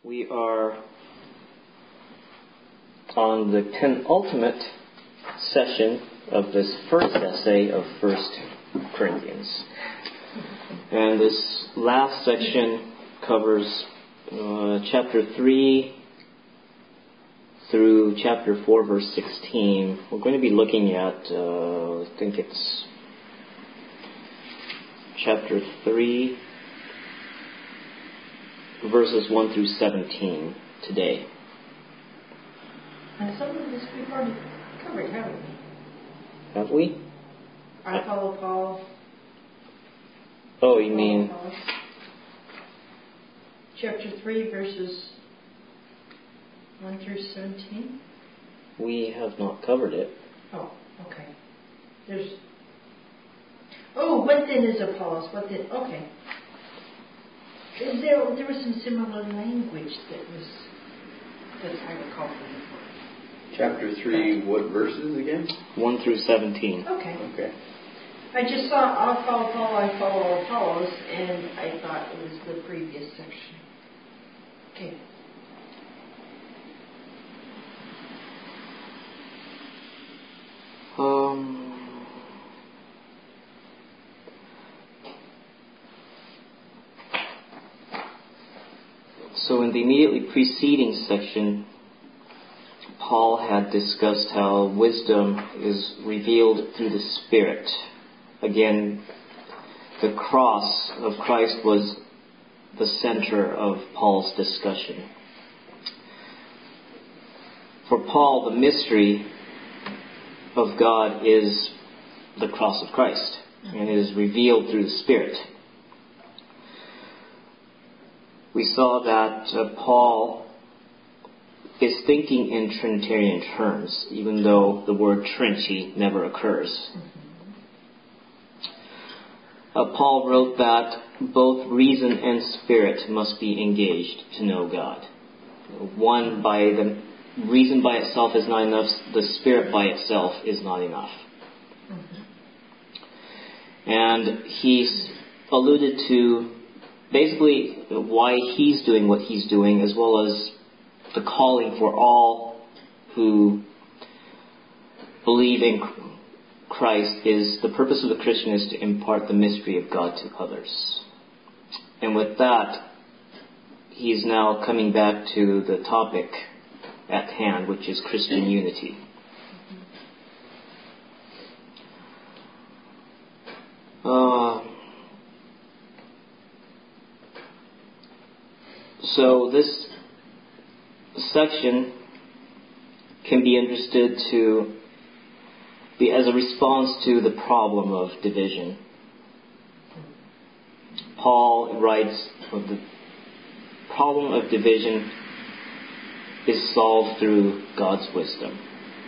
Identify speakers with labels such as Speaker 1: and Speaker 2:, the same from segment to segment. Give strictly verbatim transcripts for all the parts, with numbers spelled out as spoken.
Speaker 1: We are on the penultimate session of this first essay of First Corinthians. And this last section covers uh, chapter three through chapter four, verse sixteen. We're going to be looking at, uh, I think it's chapter three, verses one through seventeen today.
Speaker 2: And some of this we've already covered, haven't we?
Speaker 1: Have we?
Speaker 2: I follow Paul.
Speaker 1: Oh, you mean...
Speaker 2: Paul. Chapter three, verses one through seventeen?
Speaker 1: We have not covered it.
Speaker 2: Oh, okay. There's... Oh, what then is Apollos? What then... Okay. Is there, there was some similar language that was... that I recall from before.
Speaker 3: Chapter three, what verses again?
Speaker 1: one through seventeen.
Speaker 2: Okay.
Speaker 3: Okay.
Speaker 2: I just saw I follow Paul, I follow Apollos, and I thought it was the previous section. Okay.
Speaker 1: Um, so in the immediately preceding section, Paul had discussed how wisdom is revealed through the Spirit. Again, the cross of Christ was the center of Paul's discussion. For Paul, the mystery of God is the cross of Christ, and it is revealed through the Spirit. We saw that uh, Paul is thinking in Trinitarian terms, even though the word Trinity never occurs. Uh, Paul wrote that both reason and spirit must be engaged to know God. One by the reason by itself is not enough, the spirit by itself is not enough. Mm-hmm. And he's alluded to basically why he's doing what he's doing, as well as the calling for all who believe in Christ is the purpose of the Christian is to impart the mystery of God to others. And with that, he's now coming back to the topic at hand, which is Christian unity. Uh, so this section can be understood to be as a response to the problem of division. Paul writes, the problem of division is solved through God's wisdom.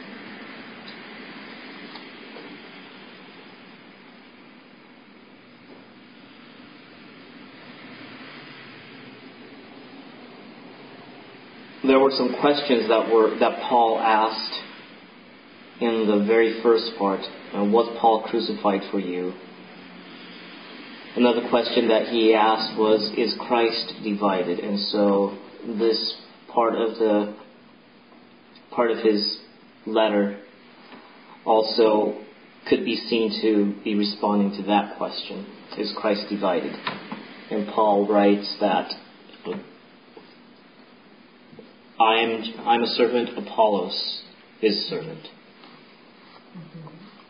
Speaker 1: There were some questions that were that Paul asked in the very first part. Uh, was Paul crucified for you? Another question that he asked was, is Christ divided? And so this part of the part of his letter also could be seen to be responding to that question. Is Christ divided? And Paul writes that I'm I'm a servant, Apollos is a servant. Mm-hmm.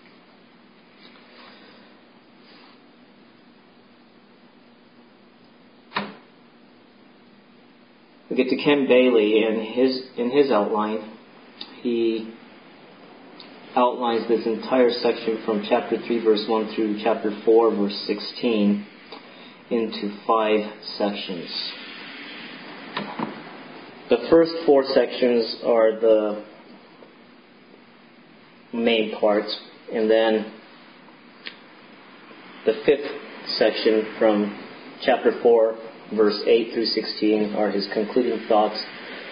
Speaker 1: We get to Ken Bailey, and his in his outline, he outlines this entire section from chapter three, verse one through chapter four, verse sixteen, into five sections. The first four sections are the main parts, and then the fifth section from chapter four, verse eight through sixteen are his concluding thoughts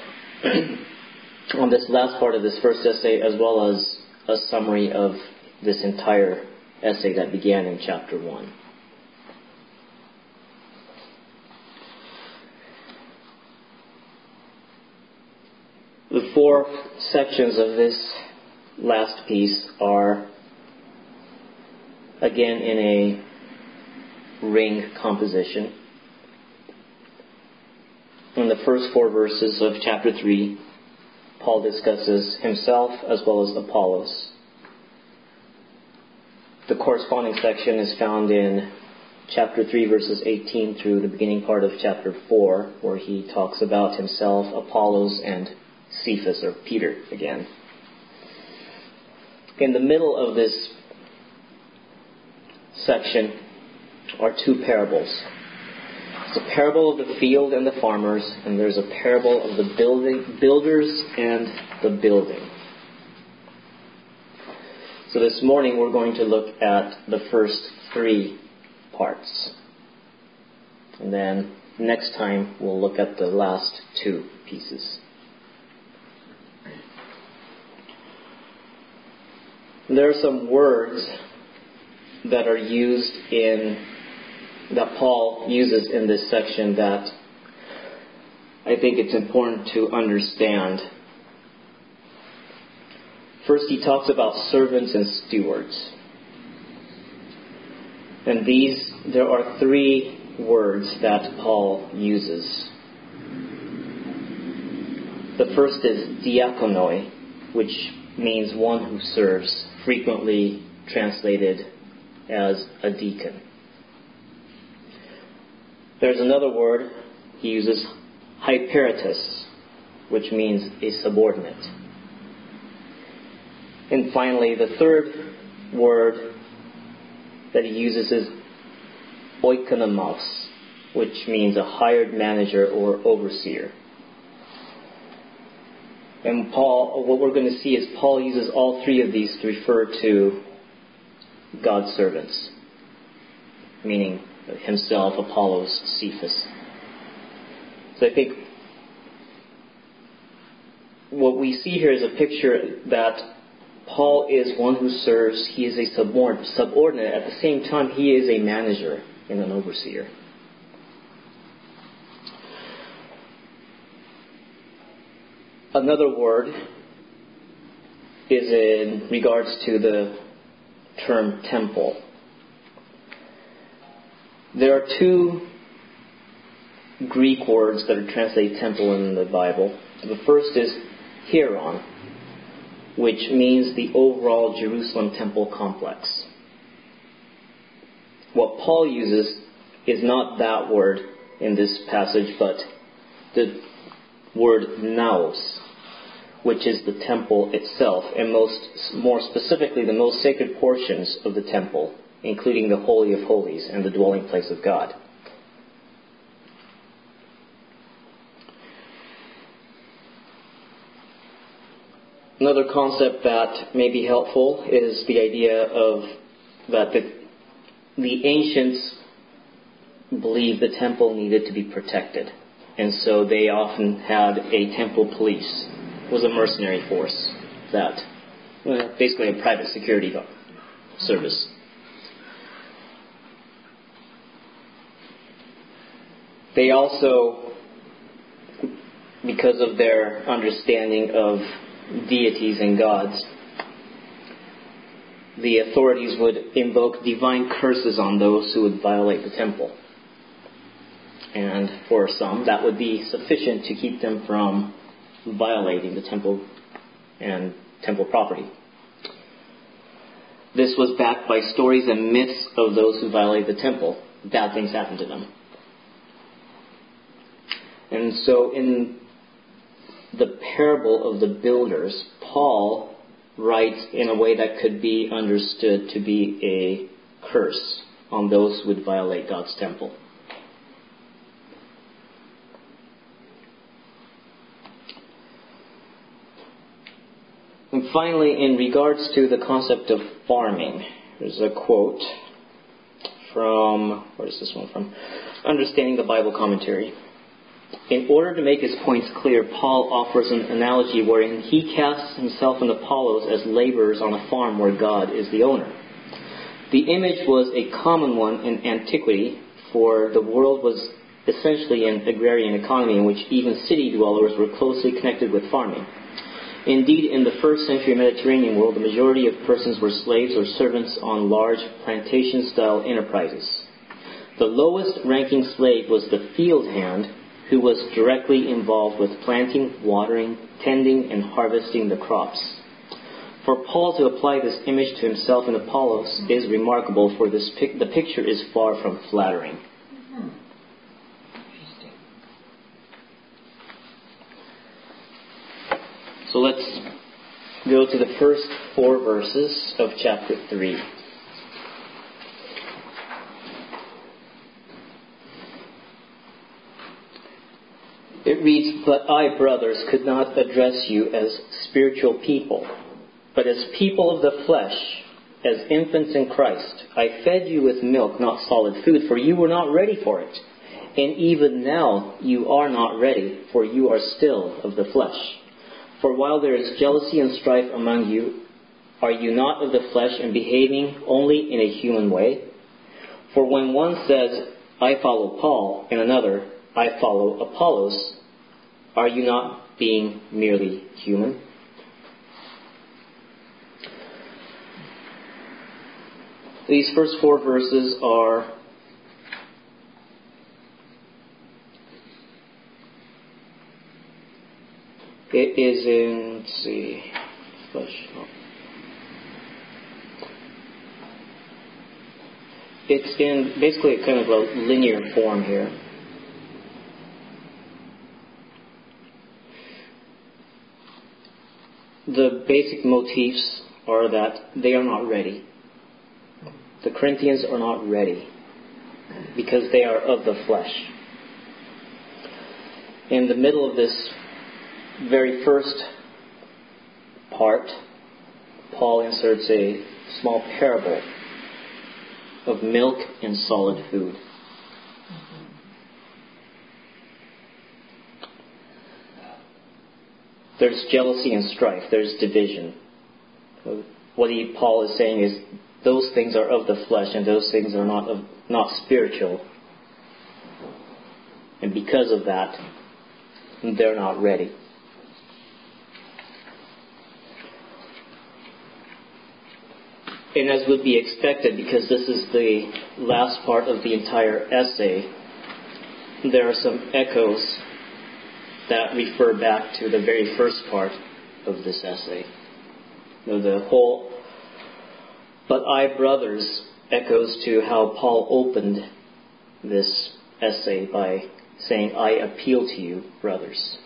Speaker 1: on this last part of this first essay, as well as a summary of this entire essay that began in chapter one. The four sections of this last piece are again in a ring composition. In the first four verses of chapter three, Paul discusses himself as well as Apollos. The corresponding section is found in chapter three, verses eighteen through the beginning part of chapter four, where he talks about himself, Apollos, and Cephas, or Peter again. In the middle of this section are two parables. There's a parable of the field and the farmers, and there's a parable of the building, builders and the building. So this morning we're going to look at the first three parts. And then next time we'll look at the last two pieces. There are some words that are used in, that Paul uses in this section that I think it's important to understand. First, he talks about servants and stewards. And these, there are three words that Paul uses. The first is diakonoi, which means one who serves, frequently translated as a deacon. There's another word he uses, hyperitus, which means a subordinate. And finally, the third word that he uses is oikonomos, which means a hired manager or overseer. And Paul, what we're going to see is Paul uses all three of these to refer to God's servants, meaning himself, Apollos, Cephas. So I think what we see here is a picture that Paul is one who serves. He is a subordinate. At the same time, he is a manager and an overseer. Another word is in regards to the term temple. There are two Greek words that are translated temple in the Bible. The first is hieron, which means the overall Jerusalem temple complex. What Paul uses is not that word in this passage, but the word naos, which is the temple itself, and most, more specifically, the most sacred portions of the temple, including the Holy of Holies and the dwelling place of God. Another concept that may be helpful is the idea of that the, the ancients believed the temple needed to be protected. And so they often had a temple police. It was a mercenary force that, well, basically a private security service. They also, because of their understanding of deities and gods, the authorities would invoke divine curses on those who would violate the temple. And for some, that would be sufficient to keep them from violating the temple and temple property. This was backed by stories and myths of those who violated the temple. Bad things happened to them. And so in the parable of the builders, Paul writes in a way that could be understood to be a curse on those who would violate God's temple. And finally, in regards to the concept of farming, there's a quote from, where is this one from? Understanding the Bible Commentary. In order to make his points clear, Paul offers an analogy wherein he casts himself and Apollos as laborers on a farm where God is the owner. The image was a common one in antiquity, for the world was essentially an agrarian economy in which even city dwellers were closely connected with farming. Indeed, in the first century Mediterranean world, the majority of persons were slaves or servants on large plantation-style enterprises. The lowest ranking slave was the field hand, who was directly involved with planting, watering, tending, and harvesting the crops. For Paul to apply this image to himself and Apollos is remarkable, for this pic- the picture is far from flattering.
Speaker 2: Mm-hmm. Interesting.
Speaker 1: So let's go to the first four verses of chapter three. It reads, "But I, brothers, could not address you as spiritual people, but as people of the flesh, as infants in Christ. I fed you with milk, not solid food, for you were not ready for it. And even now you are not ready, for you are still of the flesh. For while there is jealousy and strife among you, are you not of the flesh and behaving only in a human way? For when one says, I follow Paul, and another, I follow Apollos, are you not being merely human?" These first four verses are it is in, let's see, flesh. Oh. It's in basically kind of a linear form here. The basic motifs are that they are not ready. The Corinthians are not ready because they are of the flesh. In the middle of this very first part, Paul inserts a small parable of milk and solid food. There's jealousy and strife. There's division. What he, Paul is saying is those things are of the flesh and those things are not of, not spiritual. And because of that, they're not ready. And as would be expected, because this is the last part of the entire essay, there are some echoes that refer back to the very first part of this essay. You know, the whole, "But I, brothers," echoes to how Paul opened this essay by saying, "I appeal to you, brothers."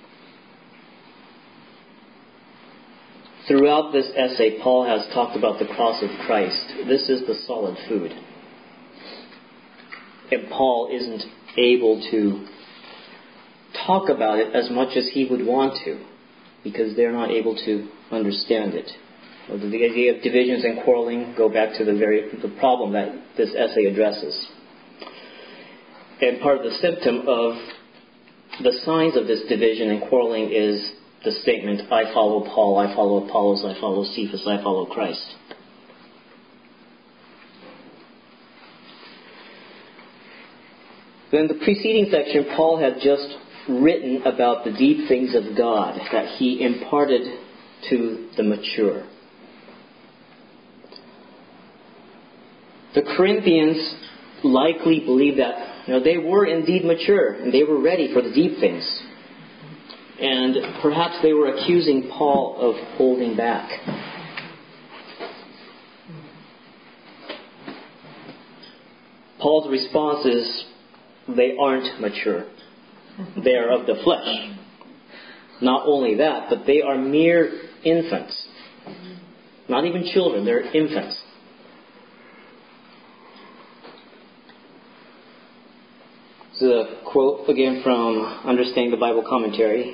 Speaker 1: Throughout this essay, Paul has talked about the cross of Christ. This is the solid food. And Paul isn't able to talk about it as much as he would want to, because they're not able to understand it. The idea of divisions and quarreling go back to the very the problem that this essay addresses. And part of the symptom of the signs of this division and quarreling is the statement, "I follow Paul, I follow Apollos, I follow Cephas, I follow Christ." In the preceding section, Paul had just written about the deep things of God that he imparted to the mature. The Corinthians likely believed that, you know, they were indeed mature and they were ready for the deep things. And perhaps they were accusing Paul of holding back. Paul's response is, they aren't mature. They are of the flesh. Not only that, but they are mere infants. Not even children, they're infants. This is a quote again from Understanding the Bible Commentary.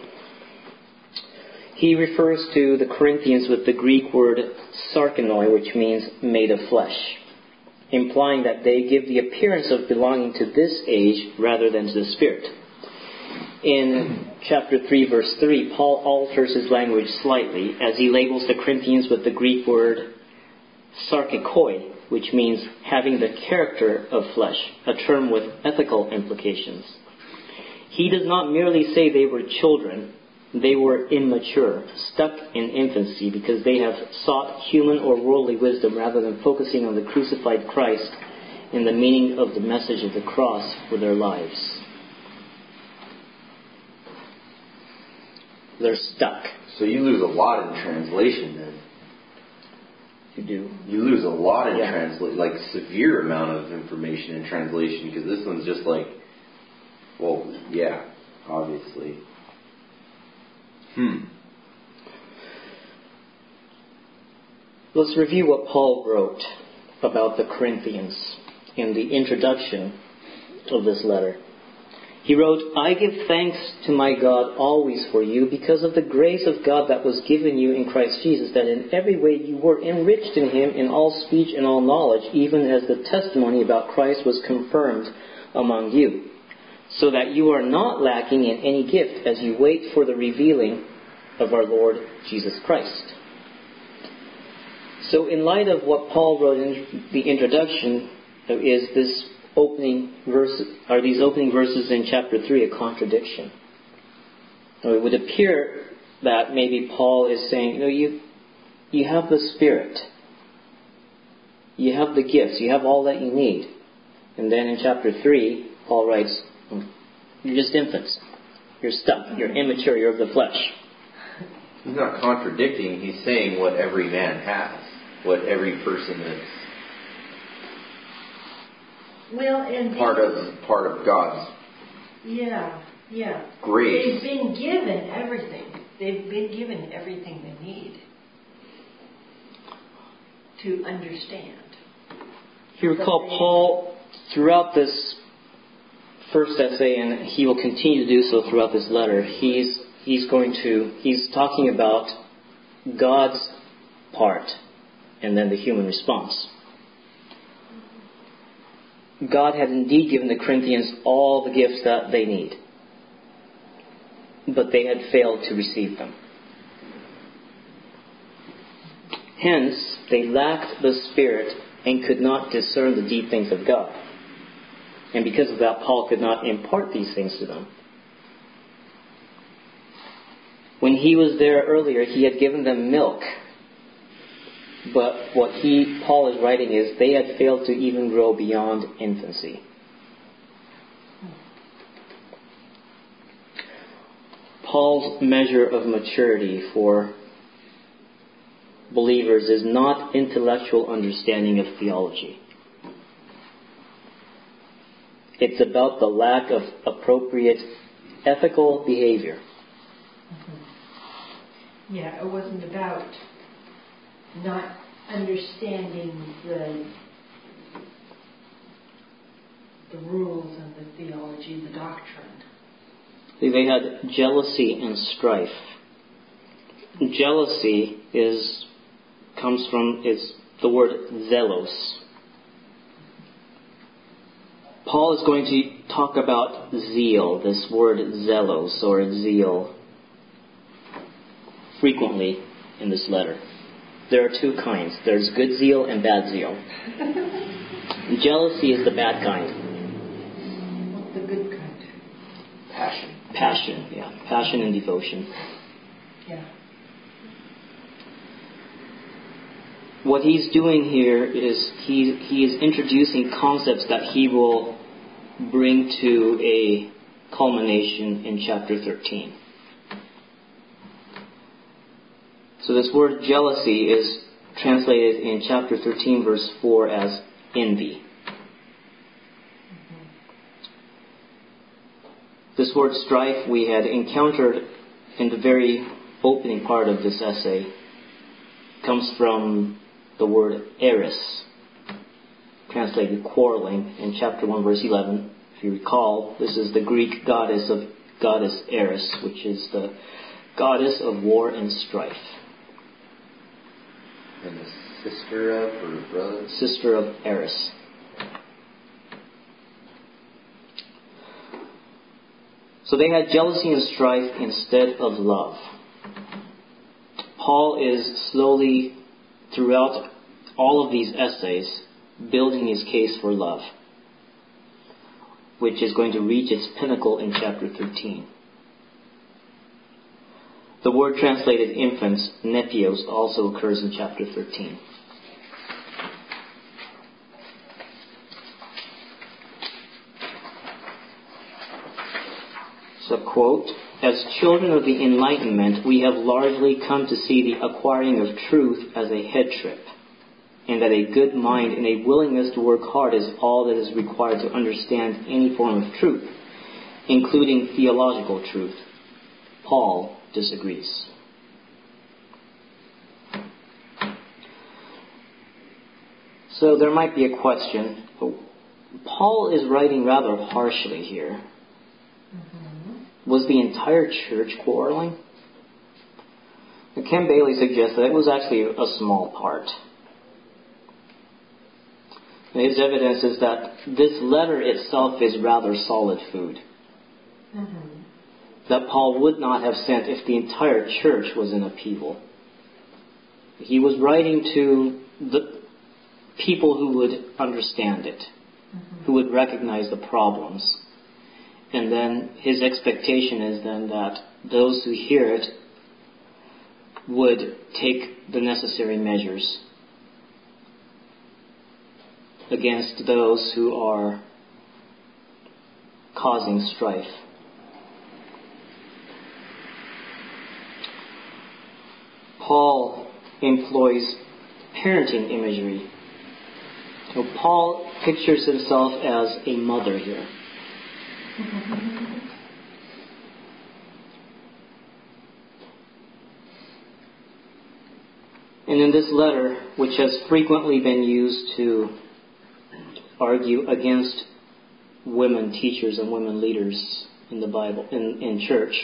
Speaker 1: He refers to the Corinthians with the Greek word sarkanoi, which means made of flesh, implying that they give the appearance of belonging to this age rather than to the Spirit. In chapter three, verse three, Paul alters his language slightly as he labels the Corinthians with the Greek word sarkikoi, which means having the character of flesh, a term with ethical implications. He does not merely say they were children, they were immature, stuck in infancy, because they have sought human or worldly wisdom rather than focusing on the crucified Christ and the meaning of the message of the cross for their lives. They're stuck.
Speaker 3: So you lose a lot in translation then.
Speaker 1: You do.
Speaker 3: You lose a lot in
Speaker 1: yeah.
Speaker 3: translation, like severe amount of information in translation, because this one's just like, well, yeah, obviously. Hmm.
Speaker 1: Let's review what Paul wrote about the Corinthians in the introduction of this letter. He wrote, "I give thanks to my God always for you because of the grace of God that was given you in Christ Jesus, that in every way you were enriched in him in all speech and all knowledge, even as the testimony about Christ was confirmed among you, so that you are not lacking in any gift as you wait for the revealing of our Lord Jesus Christ." So in light of what Paul wrote in the introduction, is this opening verse, are these opening verses in chapter three a contradiction? Now, it would appear that maybe Paul is saying, you know, you, you have the Spirit. You have the gifts. You have all that you need. And then in chapter three, Paul writes, you're just infants. You're stuck. You're immature. You're of the flesh.
Speaker 3: He's not contradicting. He's saying what every man has. What every person is.
Speaker 2: Well, and
Speaker 3: part of part of God's
Speaker 2: yeah, yeah.
Speaker 3: grace.
Speaker 2: They've been given everything. They've been given everything they need to understand.
Speaker 1: If you recall, Paul, throughout this first essay, and he will continue to do so throughout this letter, he's he's going to he's talking about God's part and then the human response. God had indeed given the Corinthians all the gifts that they need, but they had failed to receive them. Hence, they lacked the Spirit and could not discern the deep things of God. And because of that, Paul could not impart these things to them. When he was there earlier, he had given them milk. But what he, Paul is writing is they had failed to even grow beyond infancy. Paul's measure of maturity for believers is not intellectual understanding of theology. It's about the lack of appropriate ethical behavior.
Speaker 2: Mm-hmm. Yeah, it wasn't about not understanding the the rules and the theology, the doctrine.
Speaker 1: They had jealousy and strife. Jealousy is comes from is the word zelos. Paul is going to talk about zeal, this word zelos or zeal, frequently in this letter. There are two kinds. There's good zeal and bad zeal. Jealousy is the bad kind.
Speaker 2: What's the good kind?
Speaker 3: Passion.
Speaker 1: Passion, yeah. Passion and devotion.
Speaker 2: Yeah.
Speaker 1: What he's doing here is he, he is introducing concepts that he will bring to a culmination in chapter thirteen. So this word jealousy is translated in chapter thirteen, verse four as envy. Mm-hmm. This word strife we had encountered in the very opening part of this essay comes from the word eris, translated quarreling in chapter one, verse eleven. If you recall, this is the Greek goddess of goddess Eris, which is the goddess of war and strife.
Speaker 3: And the sister of or brother?
Speaker 1: Sister of Eris. So they had jealousy and strife instead of love. Paul is slowly, throughout all of these essays, building his case for love, which is going to reach its pinnacle in chapter thirteen. The word translated infants, nepios, also occurs in chapter thirteen. So, quote, "As children of the Enlightenment, we have largely come to see the acquiring of truth as a head trip, and that a good mind and a willingness to work hard is all that is required to understand any form of truth, including theological truth. Paul disagrees." So there might be a question. Paul is writing rather harshly here. Mm-hmm. Was the entire church quarreling? Ken Bailey suggests that it was actually a small part. His evidence is that this letter itself is rather solid food. Mm-hmm. That Paul would not have sent if the entire church was in upheaval. He was writing to the people who would understand it, mm-hmm. who would recognize the problems. And then his expectation is then that those who hear it would take the necessary measures against those who are causing strife. Paul employs parenting imagery. So Paul pictures himself as a mother here. And in this letter, which has frequently been used to argue against women teachers and women leaders in the Bible, in, in church,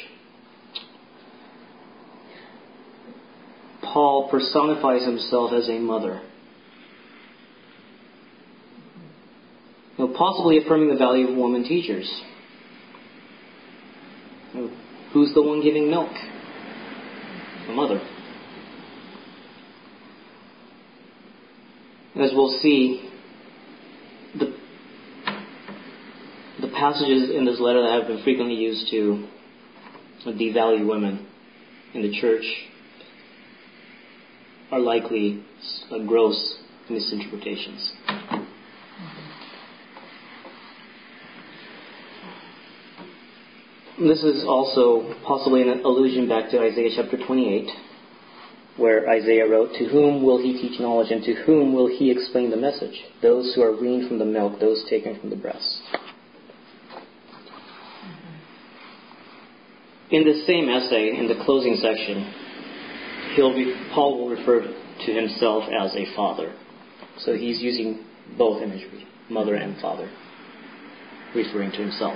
Speaker 1: Paul personifies himself as a mother. You know, possibly affirming the value of women teachers. You know, who's the one giving milk? The mother. As we'll see, the, the passages in this letter that have been frequently used to devalue women in the church are likely gross misinterpretations. This is also possibly an allusion back to Isaiah chapter twenty-eight, where Isaiah wrote, "To whom will he teach knowledge, and to whom will he explain the message? Those who are weaned from the milk, those taken from the breast." In this same essay, in the closing section, he'll be, Paul will refer to himself as a father. So he's using both imagery, mother and father, referring to himself.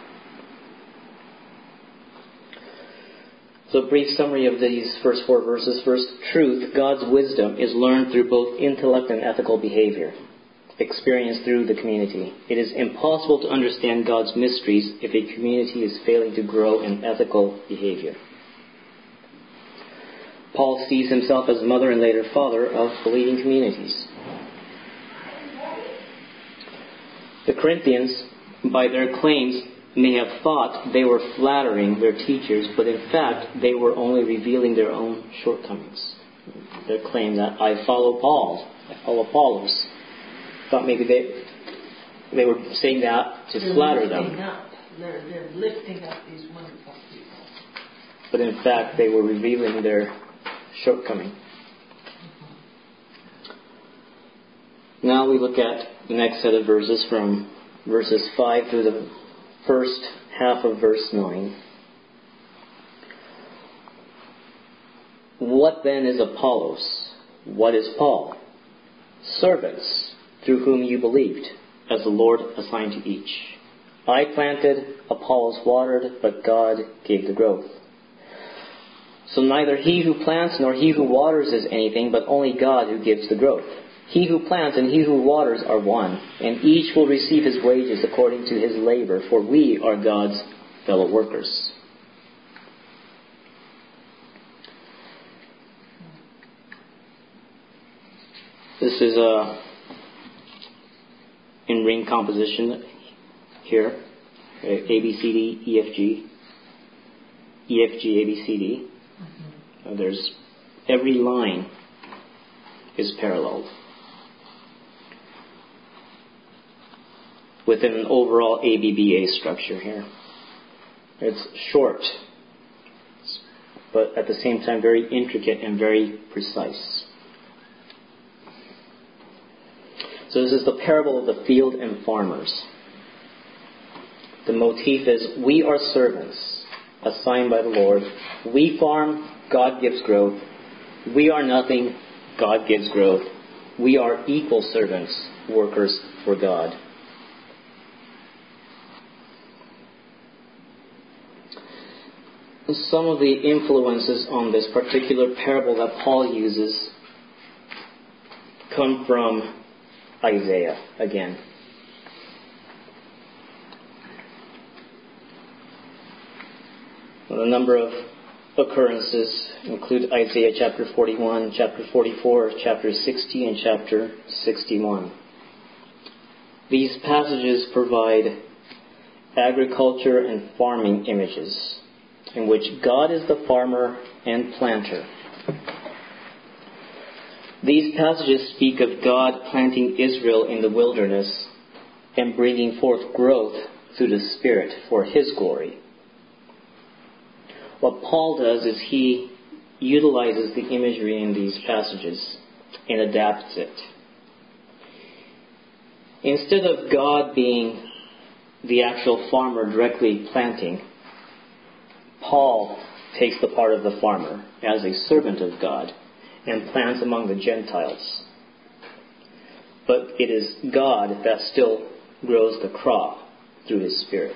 Speaker 1: So a brief summary of these first four verses. First, truth, God's wisdom, is learned through both intellect and ethical behavior, experienced through the community. It is impossible to understand God's mysteries if a community is failing to grow in ethical behavior. Paul sees himself as mother and later father of believing communities. The Corinthians, by their claims, may have thought they were flattering their teachers, but in fact they were only revealing their own shortcomings. Their claim that I follow Paul, I follow Apollos, thought maybe they they were saying that to
Speaker 2: they're
Speaker 1: flatter them.
Speaker 2: Up. They're, they're lifting up these wonderful people.
Speaker 1: But in fact they were revealing their shortcoming. Now we look at the next set of verses from verses five through the first half of verse nine. What then is Apollos? What is Paul? Servants, through whom you believed, as the Lord assigned to each. I planted, Apollos watered, but God gave the growth. So neither he who plants nor he who waters is anything, but only God who gives the growth. He who plants and he who waters are one, and each will receive his wages according to his labor, for we are God's fellow workers. This is a ring composition here. A, B, C, D, E, F, G. E, F, G, A, B, C, D. Mm-hmm. Uh, there's every line is paralleled within an overall A B B A structure here. It's short, but at the same time very intricate and very precise. So this is the parable of the field and farmers. The motif is, we are servants assigned by the Lord. We farm, God gives growth. We are nothing, God gives growth. We are equal servants, workers for God. Some of the influences on this particular parable that Paul uses come from Isaiah again. A number of occurrences include Isaiah chapter forty-one, chapter forty-four, chapter sixty, and chapter sixty-one. These passages provide agriculture and farming images in which God is the farmer and planter. These passages speak of God planting Israel in the wilderness and bringing forth growth through the Spirit for His glory. What Paul does is he utilizes the imagery in these passages and adapts it. Instead of God being the actual farmer directly planting, Paul takes the part of the farmer as a servant of God and plants among the Gentiles. But it is God that still grows the crop through His Spirit.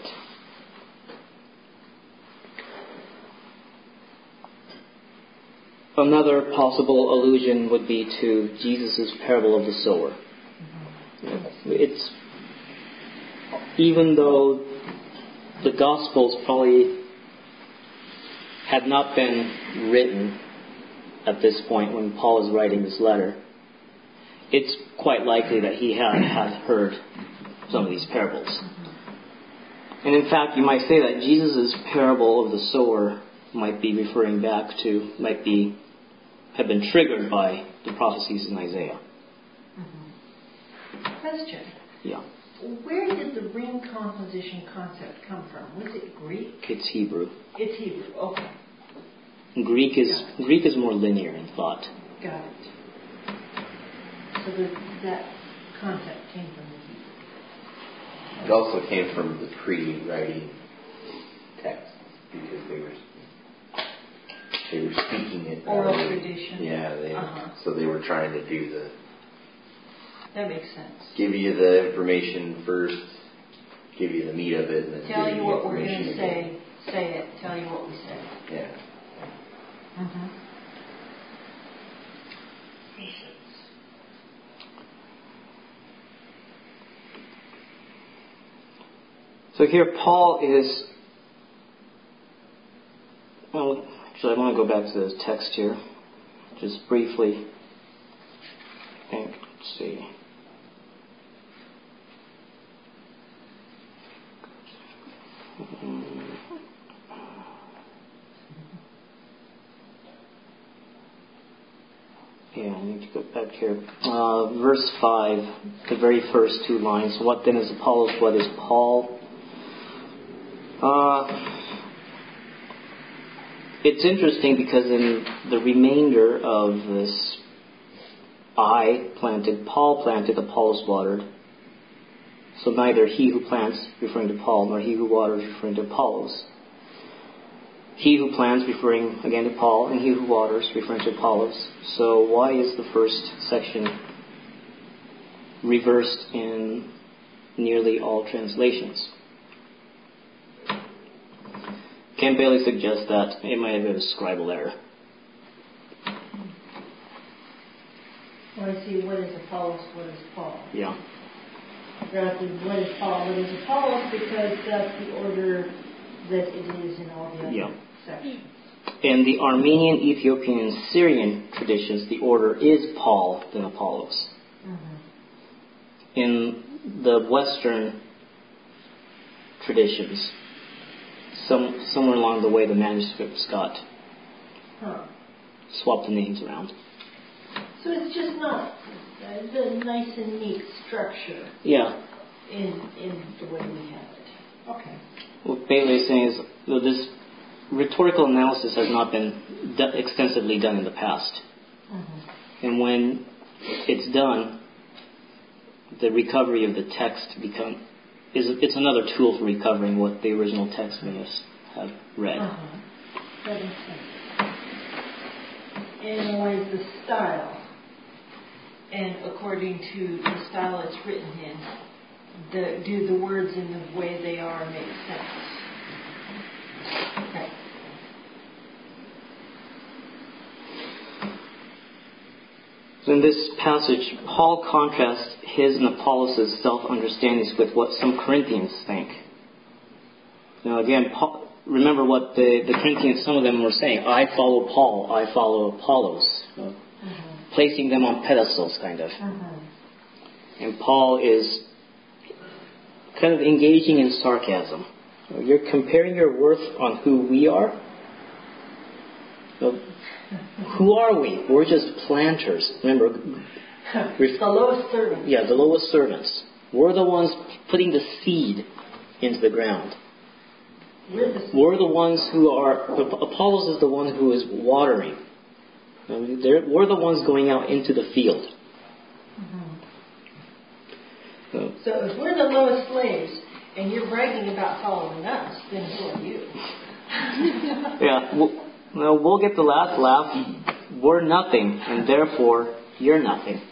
Speaker 1: Another possible allusion would be to Jesus' parable of the sower. It's, even though the Gospels probably had not been written at this point when Paul is writing this letter, it's quite likely that he had, had heard some of these parables. And in fact, you might say that Jesus' parable of the sower might be referring back to, might be, have been triggered by the prophecies in Isaiah.
Speaker 2: Mm-hmm. Question.
Speaker 1: Yeah.
Speaker 2: Where did the ring composition concept come from? Was it Greek?
Speaker 1: It's Hebrew.
Speaker 2: It's Hebrew, okay.
Speaker 1: Greek is Greek is more linear in thought.
Speaker 2: Got it. So the, that concept came from the Hebrew.
Speaker 3: It also came from the pre-writing text because they were they were speaking it.
Speaker 2: Oral uh, tradition.
Speaker 3: Yeah, they,
Speaker 2: uh-huh.
Speaker 3: So they were trying to do the.
Speaker 2: That makes sense.
Speaker 3: Give you the information first, give you the meat of it, and then
Speaker 2: tell
Speaker 3: give
Speaker 2: you
Speaker 3: the
Speaker 2: what we're going to
Speaker 3: again.
Speaker 2: say. Say it. Tell you what we say.
Speaker 3: Yeah.
Speaker 2: Mm-hmm.
Speaker 1: So here Paul is, well, actually I want to go back to the text here, just briefly. And let's see. Yeah, I need to go back here. Uh, verse five, the very first two lines. What then is Apollos? What is Paul? Uh, it's interesting because in the remainder of this, I planted, Paul planted, Apollos watered. So neither he who plants, referring to Paul, nor he who waters, referring to Apollos. He who plants, referring again to Paul, and he who waters, referring to Apollos. So why is the first section reversed in nearly all translations? Ken Bailey suggests that it might have been a scribal error.
Speaker 2: Well, I see, what is Apollos, what is Paul?
Speaker 1: Yeah.
Speaker 2: Rather than what is Paul, what is Apollos, because that's the order that it is in all the other
Speaker 1: yeah.
Speaker 2: sections.
Speaker 1: In the Armenian, Ethiopian, and Syrian traditions, the order is Paul, then Apollos.
Speaker 2: Mm-hmm.
Speaker 1: In the Western traditions. Some somewhere along the way, the manuscripts got
Speaker 2: Huh.
Speaker 1: swapped the names around.
Speaker 2: So it's just not uh, the nice and neat structure
Speaker 1: Yeah.
Speaker 2: in in the way we have it. Okay.
Speaker 1: What Bailey is saying is well, this rhetorical analysis has not been do- extensively done in the past.
Speaker 2: Mm-hmm.
Speaker 1: And when it's done, the recovery of the text become is it's another tool for recovering what the original text may have read.
Speaker 2: Uh-huh. That makes sense. Analyze the style, and according to the style it's written in, the, do the words in the way they are make sense? Okay.
Speaker 1: So in this passage, Paul contrasts his and Apollos' self-understandings with what some Corinthians think. Now again, Paul, remember what the, the Corinthians, some of them were saying, I follow Paul, I follow Apollos. You know, mm-hmm. Placing them on pedestals, kind of. Mm-hmm. And Paul is kind of engaging in sarcasm. You're comparing your worth on who we are? You know, who are we? We're just planters. Remember,
Speaker 2: the lowest servants.
Speaker 1: Yeah, the lowest servants. We're the ones putting the seed into the ground.
Speaker 2: We're the,
Speaker 1: We're the ones who are. Apollos is the one who is watering. We're the ones going out into the field.
Speaker 2: Mm-hmm.
Speaker 1: So,
Speaker 2: so if we're the lowest slaves and you're bragging about following us, then who are you?
Speaker 1: yeah. We'll, well, we'll get the last laugh. We're nothing, and therefore you're nothing.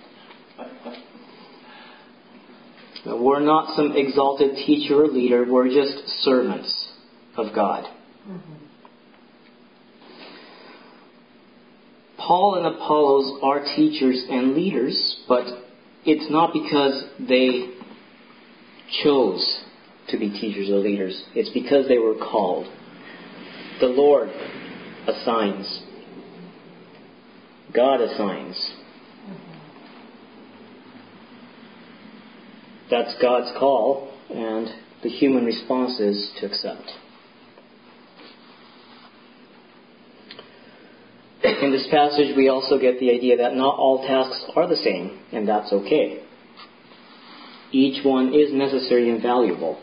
Speaker 1: We're not some exalted teacher or leader. We're just servants of God.
Speaker 2: Mm-hmm.
Speaker 1: Paul and Apollos are teachers and leaders, but it's not because they chose to be teachers or leaders. It's because they were called. The Lord assigns. God assigns. Mm-hmm. That's God's call, and the human response is to accept. In this passage, we also get the idea that not all tasks are the same, and that's okay. Each one is necessary and valuable.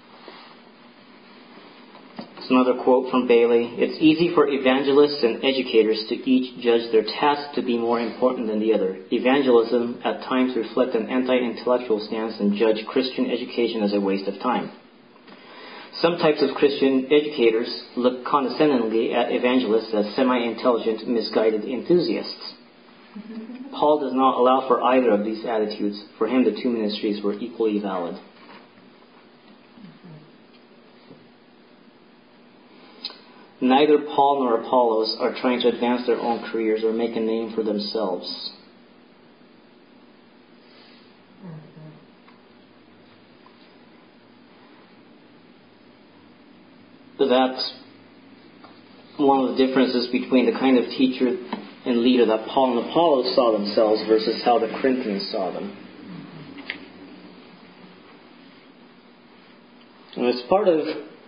Speaker 1: It's another quote from Bailey. It's easy for evangelists and educators to each judge their task to be more important than the other. Evangelism at times reflects an anti-intellectual stance and judge Christian education as a waste of time. Some types of Christian educators look condescendingly at evangelists as semi-intelligent, misguided enthusiasts. Paul does not allow for either of these attitudes. For him, the two ministries were equally valid. Neither Paul nor Apollos are trying to advance their own careers or make a name for themselves. That's one of the differences between the kind of teacher and leader that Paul and Apollos saw themselves versus how the Corinthians saw them. And it's part of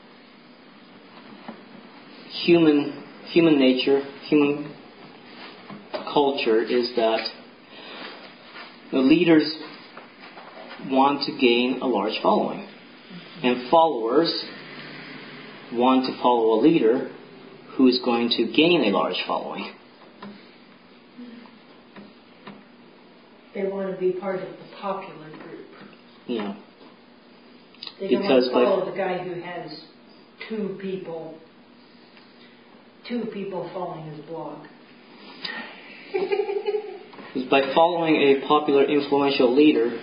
Speaker 1: human human nature, human culture, is that the leaders want to gain a large following, and followers want to follow a leader who is going to gain a large following.
Speaker 2: They want to be part of the popular group.
Speaker 1: Yeah.
Speaker 2: They don't
Speaker 1: because
Speaker 2: want to follow
Speaker 1: by,
Speaker 2: the guy who has two people, two people following his blog.
Speaker 1: by following a popular, influential leader,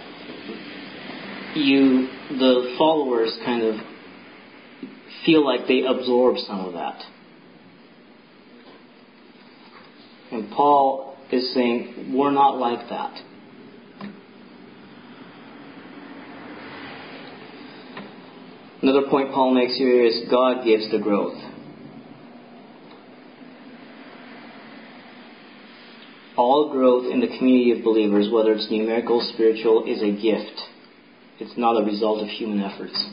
Speaker 1: you, the followers, kind of feel like they absorb some of that. And Paul is saying, we're not like that. Another point Paul makes here is God gives the growth. All growth in the community of believers, whether it's numerical, spiritual, is a gift. It's not a result of human efforts.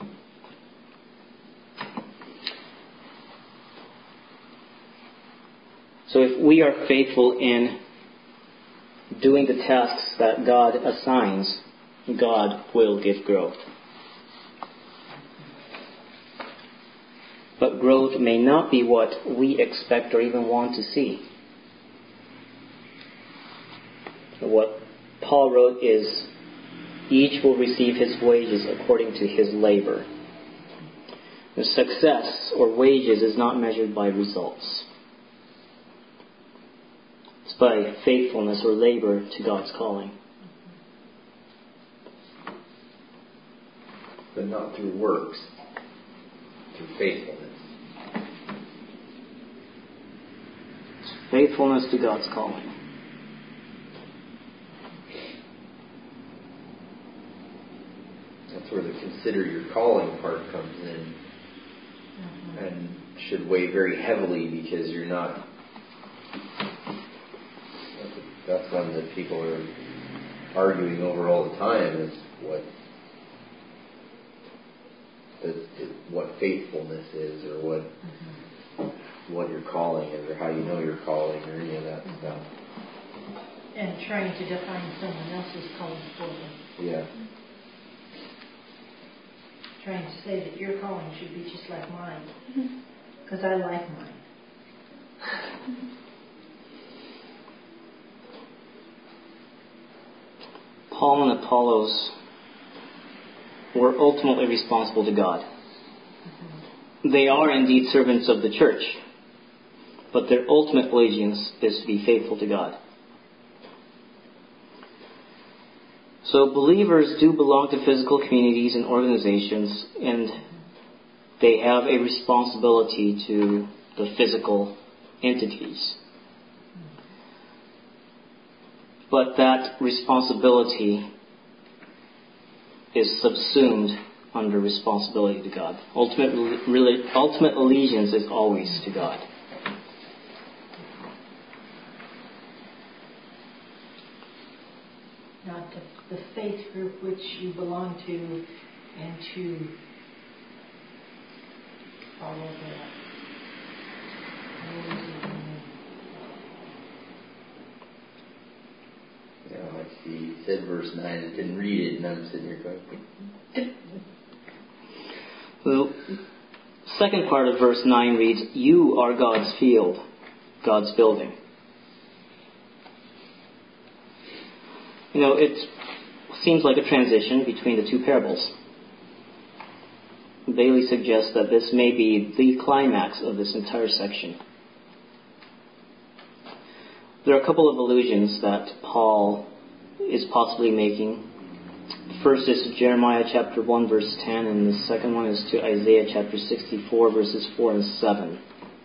Speaker 1: So if we are faithful in doing the tasks that God assigns, God will give growth. But growth may not be what we expect or even want to see. What Paul wrote is, each will receive his wages according to his labor. The success or wages is not measured by results. It's by faithfulness or labor to God's calling.
Speaker 3: But not through works, through faithfulness.
Speaker 1: It's faithfulness to God's calling.
Speaker 3: That's where the consider your calling part comes in. Mm-hmm. And should weigh very heavily, because you're not... That's one that people are arguing over all the time, is what is, what faithfulness is, or what mm-hmm. what your calling is, or how you know your calling, or any of that mm-hmm. stuff.
Speaker 2: And trying to define someone else's calling for them.
Speaker 3: Yeah.
Speaker 2: Trying to say that your calling should be just like mine, because I like mine.
Speaker 1: Paul and Apollos were ultimately responsible to God. Mm-hmm. They are indeed servants of the church, but their ultimate allegiance is to be faithful to God. So believers do belong to physical communities and organizations, and they have a responsibility to the physical entities. But that responsibility is subsumed under responsibility to God. Ultimate, really, ultimate allegiance is always to God.
Speaker 2: Not the, the faith group which you belong to, and to follow that.
Speaker 3: Yeah, like he said verse nine, I didn't read it, and I'm sitting here going...
Speaker 1: The second part of verse nine reads, you are God's field, God's building. You know, it seems like a transition between the two parables. Bailey suggests that this may be the climax of this entire section. There are a couple of allusions that Paul is possibly making. First is to Jeremiah chapter one verse ten, and the second one is to Isaiah chapter sixty-four verses four and seven.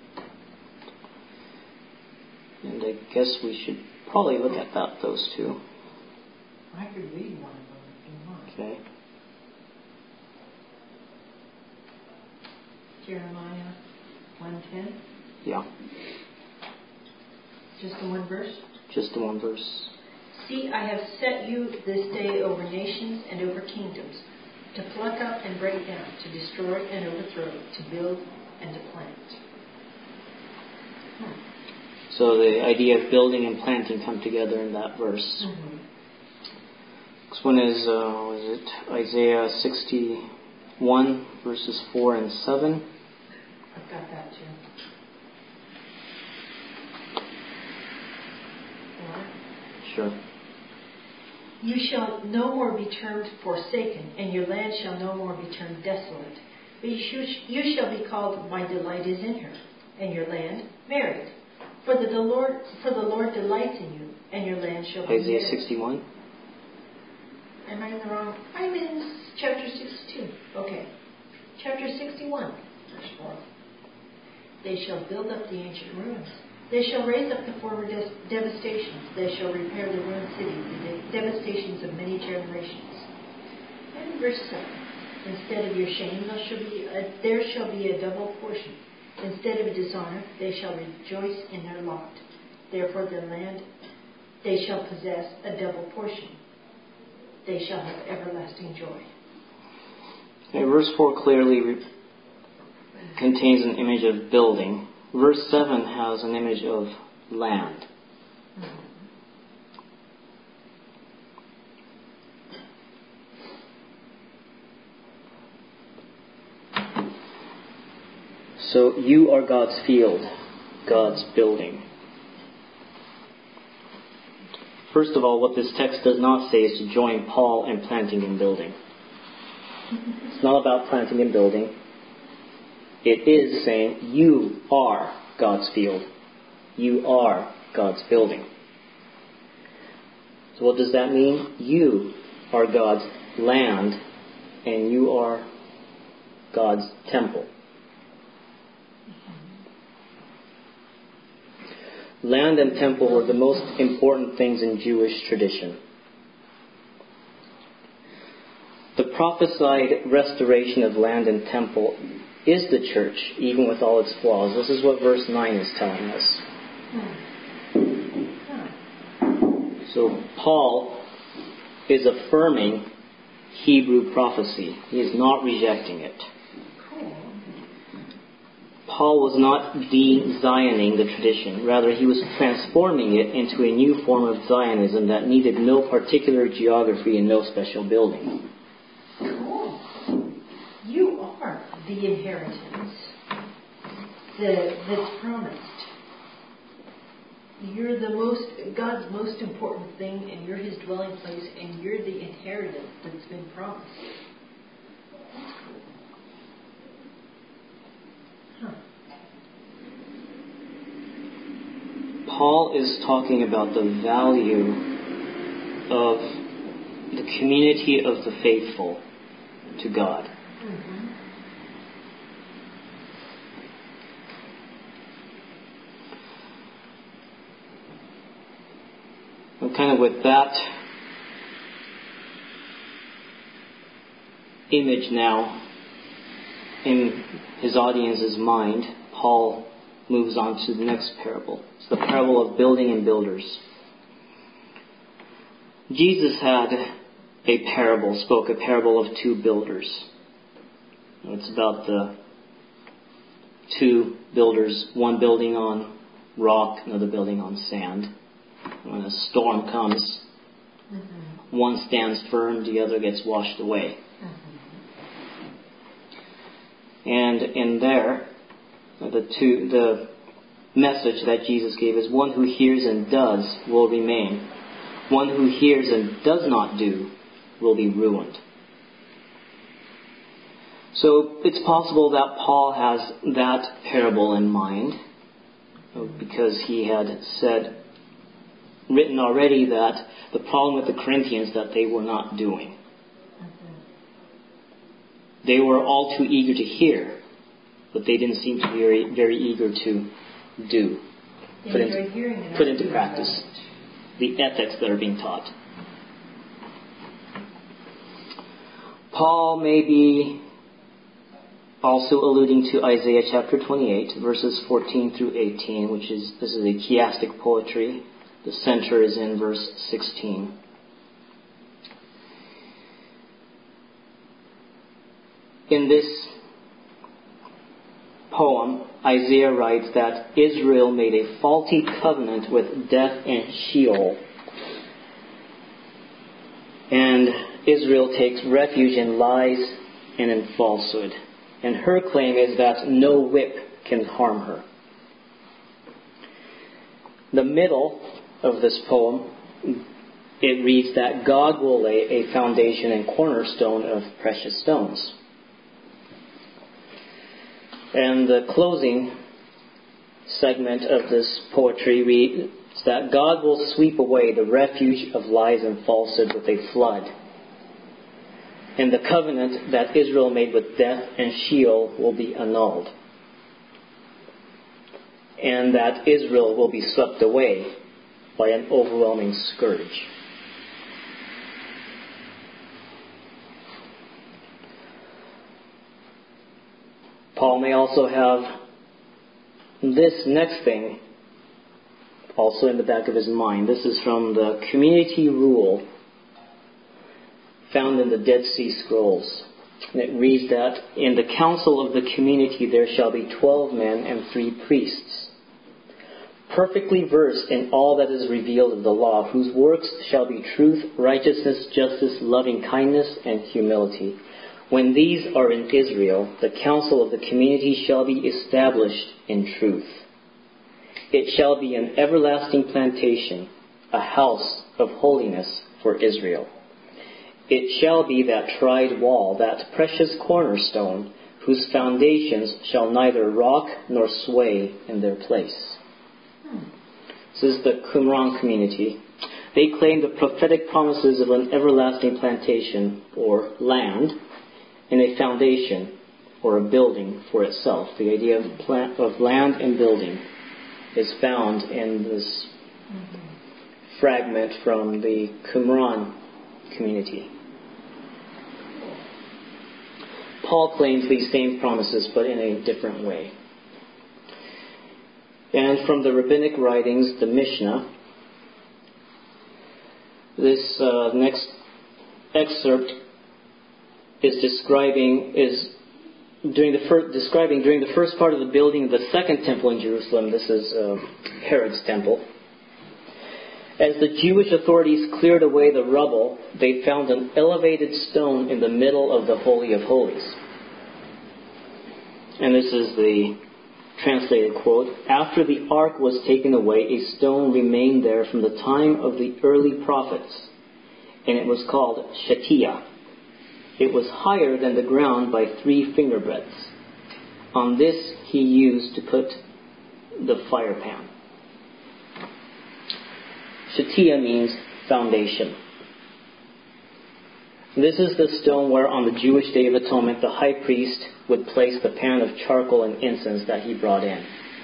Speaker 1: And I guess we should probably look at that, those two.
Speaker 2: I could read one of them if you want.
Speaker 1: Okay.
Speaker 2: Jeremiah one ten?
Speaker 1: Yeah.
Speaker 2: Just the one verse?
Speaker 1: Just the one verse.
Speaker 2: See, I have set you this day over nations and over kingdoms, to pluck up and break down, to destroy and overthrow, to build and to plant. Hmm.
Speaker 1: So the idea of building and planting come together in that verse.
Speaker 2: Mm-hmm.
Speaker 1: This one is, uh, what is it, Isaiah sixty-one verses four and seven.
Speaker 2: I've got that too.
Speaker 1: Sure.
Speaker 2: You shall no more be termed forsaken, and your land shall no more be termed desolate. But you, sh- you shall be called, my delight is in her, and your land married. For the, the Lord, for the Lord delights in you, and your land shall be
Speaker 1: Isaiah
Speaker 2: married.
Speaker 1: sixty-one.
Speaker 2: Am I in the wrong? I'm in chapter sixty-two. Okay. Chapter sixty-one, verse four. They shall build up the ancient ruins. They shall raise up the former des- devastations. They shall repair the ruined cities, the de- devastations of many generations. And verse seven. Instead of your shame, there shall be a, there shall be a double portion. Instead of dishonor, they shall rejoice in their lot. Therefore the land they shall possess a double portion. they shall have everlasting joy.
Speaker 1: Okay, verse four clearly re- contains an image of building. Verse seven has an image of land.
Speaker 2: Mm-hmm.
Speaker 1: So you are God's field, God's building. First of all, what this text does not say is to join Paul in planting and building. It's not about planting and building. It is saying you are God's field. You are God's building. So what does that mean? You are God's land and you are God's temple. Land and temple were the most important things in Jewish tradition. The prophesied restoration of land and temple is the church, even with all its flaws. This is what verse nine is telling us. So Paul is affirming Hebrew prophecy. He is not rejecting it. Paul was not de-Zioning the tradition. Rather, he was transforming it into a new form of Zionism that needed no particular geography and no special building.
Speaker 2: Cool. You are the inheritance the, that's promised. You're the most, God's most important thing, and you're His dwelling place, and you're the inheritance that's been promised. Huh.
Speaker 1: Paul is talking about the value of the community of the faithful to God.
Speaker 2: Mm-hmm.
Speaker 1: And kind of with that image now in his audience's mind, Paul moves on to the next parable. It's the parable of building and builders. Jesus had a parable, spoke a parable of two builders. It's about the two builders, one building on rock, another building on sand. When a storm comes, mm-hmm. one stands firm, the other gets washed away. Mm-hmm. And in there, the two, the message that Jesus gave is one who hears and does will remain. One who hears and does not do will be ruined. So it's possible that Paul has that parable in mind, because he had said, written already that the problem with the Corinthians that they were not doing. Mm-hmm. They were all too eager to hear, but they didn't seem to be very, very eager to do, put into, put into practice the ethics that are being taught. Paul may be also alluding to Isaiah chapter twenty-eight, verses fourteen through eighteen, which is, this is a chiastic poetry. The center is in verse sixteen. In this poem, Isaiah writes that Israel made a faulty covenant with death and Sheol. And Israel takes refuge in lies and in falsehood. And her claim is that no whip can harm her. The middle of this poem, it reads that God will lay a foundation and cornerstone of precious stones. And the closing segment of this poetry reads that God will sweep away the refuge of lies and falsehood with a flood. And the covenant that Israel made with death and Sheol will be annulled. And that Israel will be swept away by an overwhelming scourge. Paul may also have this next thing also in the back of his mind. This is from the community rule found in the Dead Sea Scrolls. And it reads that, in the council of the community there shall be twelve men and three priests, perfectly versed in all that is revealed of the law, whose works shall be truth, righteousness, justice, loving kindness, and humility. When these are in Israel, the council of the community shall be established in truth. It shall be an everlasting plantation, a house of holiness for Israel. It shall be that tried wall, that precious cornerstone, whose foundations shall neither rock nor sway in their place. This is the Qumran community. They claim the prophetic promises of an everlasting plantation, or land, and a foundation, or a building for itself. The idea of, plant, of land and building is found in this mm-hmm. fragment from the Qumran community. Paul claims these same promises, but in a different way. And from the rabbinic writings, the Mishnah, this uh, next excerpt is describing is during the fir- describing during the first part of the building of the second temple in Jerusalem. This is uh, Herod's temple. As the Jewish authorities cleared away the rubble, they found an elevated stone in the middle of the Holy of Holies. And this is the translated quote. After the ark was taken away, a stone remained there from the time of the early prophets, and it was called Shatiah. It was higher than the ground by three finger breadths. On this he used to put the fire pan. Shatiah means foundation. This is the stone where on the Jewish Day of Atonement the high priest would place the pan of charcoal and incense that he brought in.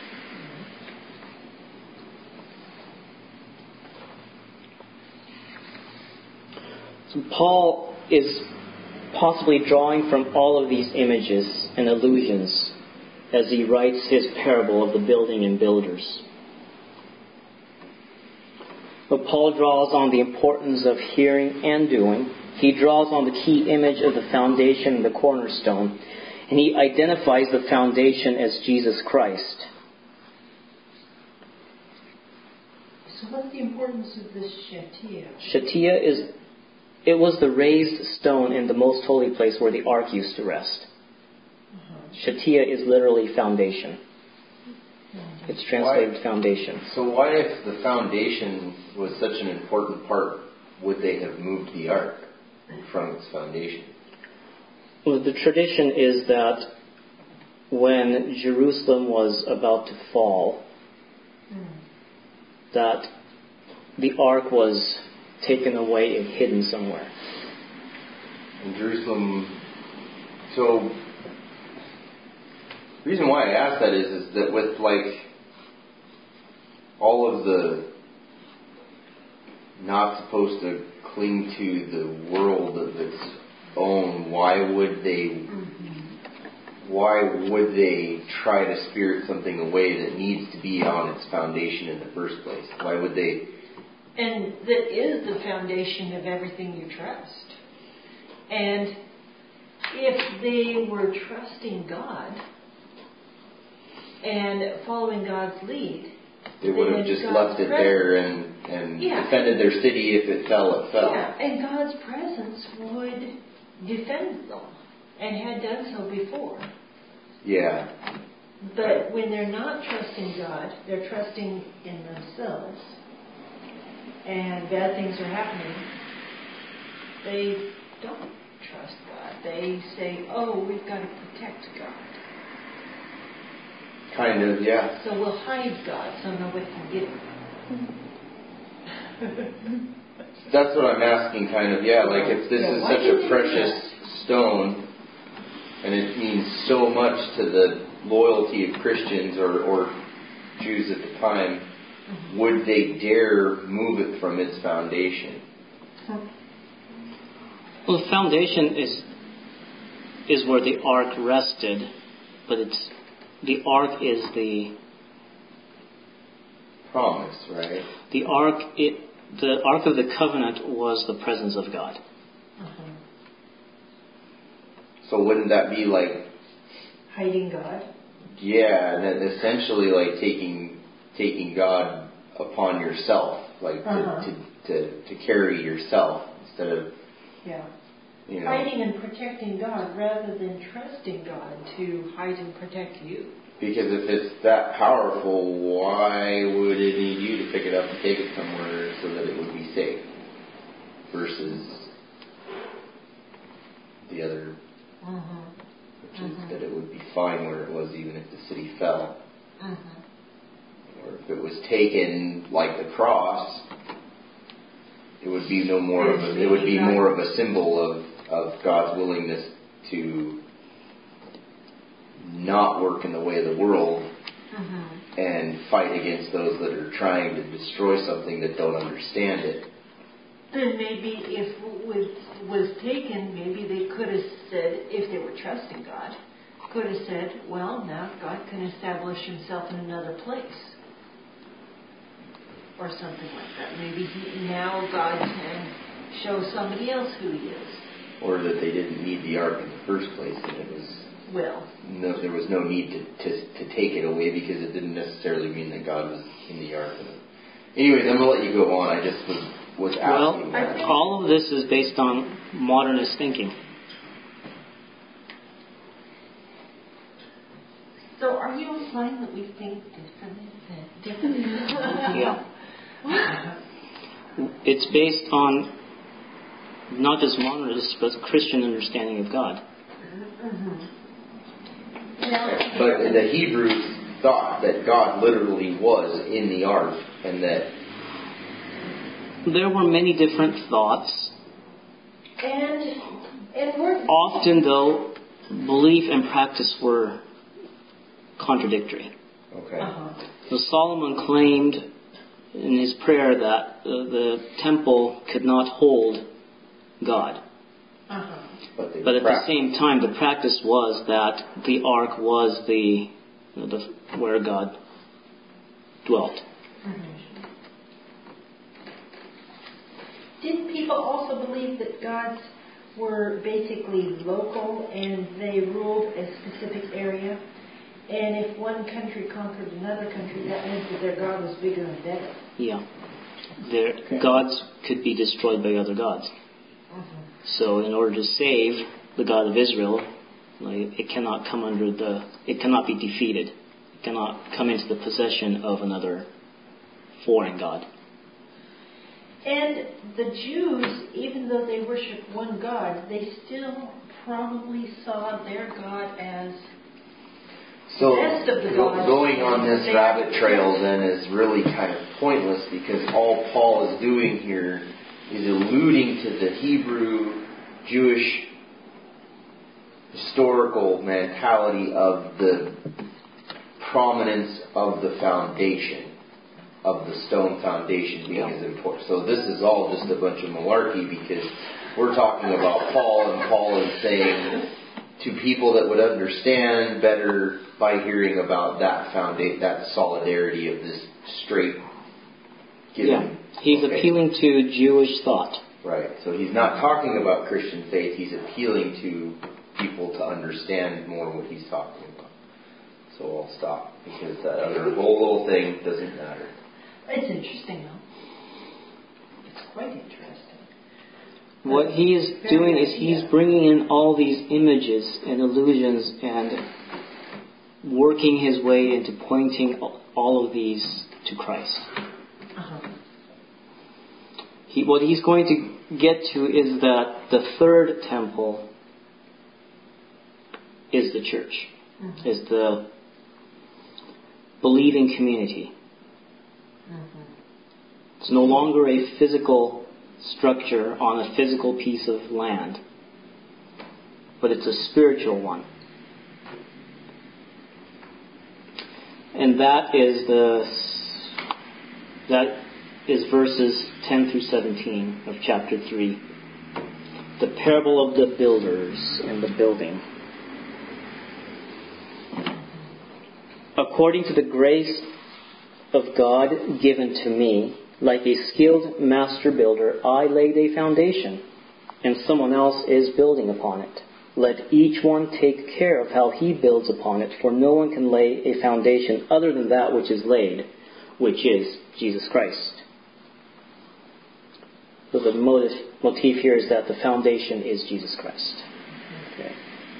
Speaker 1: So Paul is possibly drawing from all of these images and allusions as he writes his parable of the building and builders. But Paul draws on the importance of hearing and doing. He draws on the key image of the foundation and the cornerstone. And he identifies the foundation as Jesus Christ.
Speaker 2: So what's the importance of this Shatiah?
Speaker 1: Shatiah is, it was the raised stone in the most holy place where the ark used to rest. Uh-huh. Shatiah is literally foundation. It's translated
Speaker 3: why,
Speaker 1: foundation.
Speaker 3: So why, if the foundation was such an important part, would they have moved the ark from its foundation?
Speaker 1: Well, the tradition is that when Jerusalem was about to fall, mm. that the ark was taken away and hidden somewhere.
Speaker 3: In Jerusalem, so the reason why I ask that is, is that with like all of the not supposed to cling to the world of its own, why would they mm-hmm. why would they try to spirit something away that needs to be on its foundation in the first place? Why would they?
Speaker 2: And that is the foundation of everything you trust. And if they were trusting God and following God's lead,
Speaker 3: they would have just God's left it presence. there and, and yeah. defended their city. If it fell, it fell.
Speaker 2: Yeah, and God's presence would defend them, and had done so before.
Speaker 3: Yeah.
Speaker 2: But when they're not trusting God, they're trusting in themselves, and bad things are happening, they don't trust God. They say, oh, we've got to protect God.
Speaker 3: Kind of, yeah.
Speaker 2: So we'll hide God so nobody can get him.
Speaker 3: That's what I'm asking, kind of, yeah, like if this yeah, is such a precious stone, and it means so much to the loyalty of Christians or, or Jews at the time, mm-hmm. would they dare move it from its foundation?
Speaker 1: Well, the foundation is is where the ark rested, but it's the ark is the
Speaker 3: promise, right?
Speaker 1: The ark, it, the ark of the covenant was the presence of God.
Speaker 2: Uh-huh.
Speaker 3: So wouldn't that be like
Speaker 2: hiding God?
Speaker 3: Yeah, and then essentially like taking taking God upon yourself, like to,
Speaker 2: uh-huh.
Speaker 3: to, to to carry yourself instead of
Speaker 2: yeah.
Speaker 3: you know,
Speaker 2: hiding and protecting God rather than trusting God to hide and protect you.
Speaker 3: Because if it's that powerful, why would it need you to pick it up and take it somewhere so that it would be safe versus the other,
Speaker 2: uh-huh.
Speaker 3: which
Speaker 2: uh-huh.
Speaker 3: is that it would be fine where it was even if the city fell.
Speaker 2: uh-huh.
Speaker 3: Or if it was taken like the cross, it would be no more of a, it would be more of a symbol of, of God's willingness to not work in the way of the world
Speaker 2: uh-huh.
Speaker 3: and fight against those that are trying to destroy something that don't understand it.
Speaker 2: And maybe if it was, was taken, maybe they could have said, if they were trusting God, could have said, well, now God can establish himself in another place. Or something like that. Maybe he, now God can show somebody else who he is.
Speaker 3: Or that they didn't need the ark in the first place, and it was
Speaker 2: well,
Speaker 3: no, there was no need to, to to take it away because it didn't necessarily mean that God was in the ark. Anyways, I'm gonna let you go on. I just was was asking.
Speaker 1: Well,
Speaker 3: that.
Speaker 1: all of this is based on modernist thinking.
Speaker 2: So, are you implying that we think differently? Differently?
Speaker 1: Yeah. It's based on not just modernist, but Christian understanding of God.
Speaker 2: Mm-hmm.
Speaker 3: But the Hebrews thought that God literally was in the ark, and that
Speaker 1: there were many different thoughts.
Speaker 2: And, and we're
Speaker 1: often, though, belief and practice were contradictory.
Speaker 3: Okay.
Speaker 2: Uh-huh.
Speaker 1: So Solomon claimed in his prayer that the, the temple could not hold God.
Speaker 2: Uh-huh.
Speaker 3: But,
Speaker 1: but at the same time, the practice was that the ark was the, you know, the where God dwelt.
Speaker 2: Mm-hmm. Didn't people also believe that gods were basically local and they ruled a specific area? And if one country conquered another country, that meant that their god was bigger and better.
Speaker 1: Yeah. Their okay. gods could be destroyed by other gods.
Speaker 2: Mm-hmm.
Speaker 1: So in order to save the God of Israel, like, it cannot come under the, it cannot be defeated. It cannot come into the possession of another foreign god.
Speaker 2: And the Jews, even though they worshiped one God, they still probably saw their God as
Speaker 3: so
Speaker 2: the best of the
Speaker 3: go,
Speaker 2: gods.
Speaker 3: Going on this rabbit trail then is really kind of pointless, because all Paul is doing here is alluding to the Hebrew Jewish historical mentality of the prominence of the foundation, of the stone foundation being as important. So this is all just a bunch of malarkey, because we're talking about Paul, and Paul is saying to people that would understand better by hearing about that founda- that solidarity of this straight giving.
Speaker 1: Yeah, he's
Speaker 3: okay.
Speaker 1: appealing to Jewish thought.
Speaker 3: Right. So he's not talking about Christian faith. He's appealing to people to understand more what he's talking about. So I'll stop, because that other whole little thing doesn't matter.
Speaker 2: It's interesting, though. It's quite interesting.
Speaker 1: What he is doing is he's bringing in all these images and illusions and working his way into pointing all of these to Christ.
Speaker 2: Uh-huh.
Speaker 1: He, what he's going to get to is that the third temple is the church, mm-hmm. is the believing community.
Speaker 2: Mm-hmm.
Speaker 1: It's no longer a physical structure on a physical piece of land, but it's a spiritual one. And that is the that is verses ten through seventeen of chapter three. The parable of the builders and the building. According to the grace of God given to me, like a skilled master builder, I laid a foundation, and someone else is building upon it. Let each one take care of how he builds upon it, for no one can lay a foundation other than that which is laid, which is Jesus Christ. So the motive, motif here is that the foundation is Jesus Christ. Okay.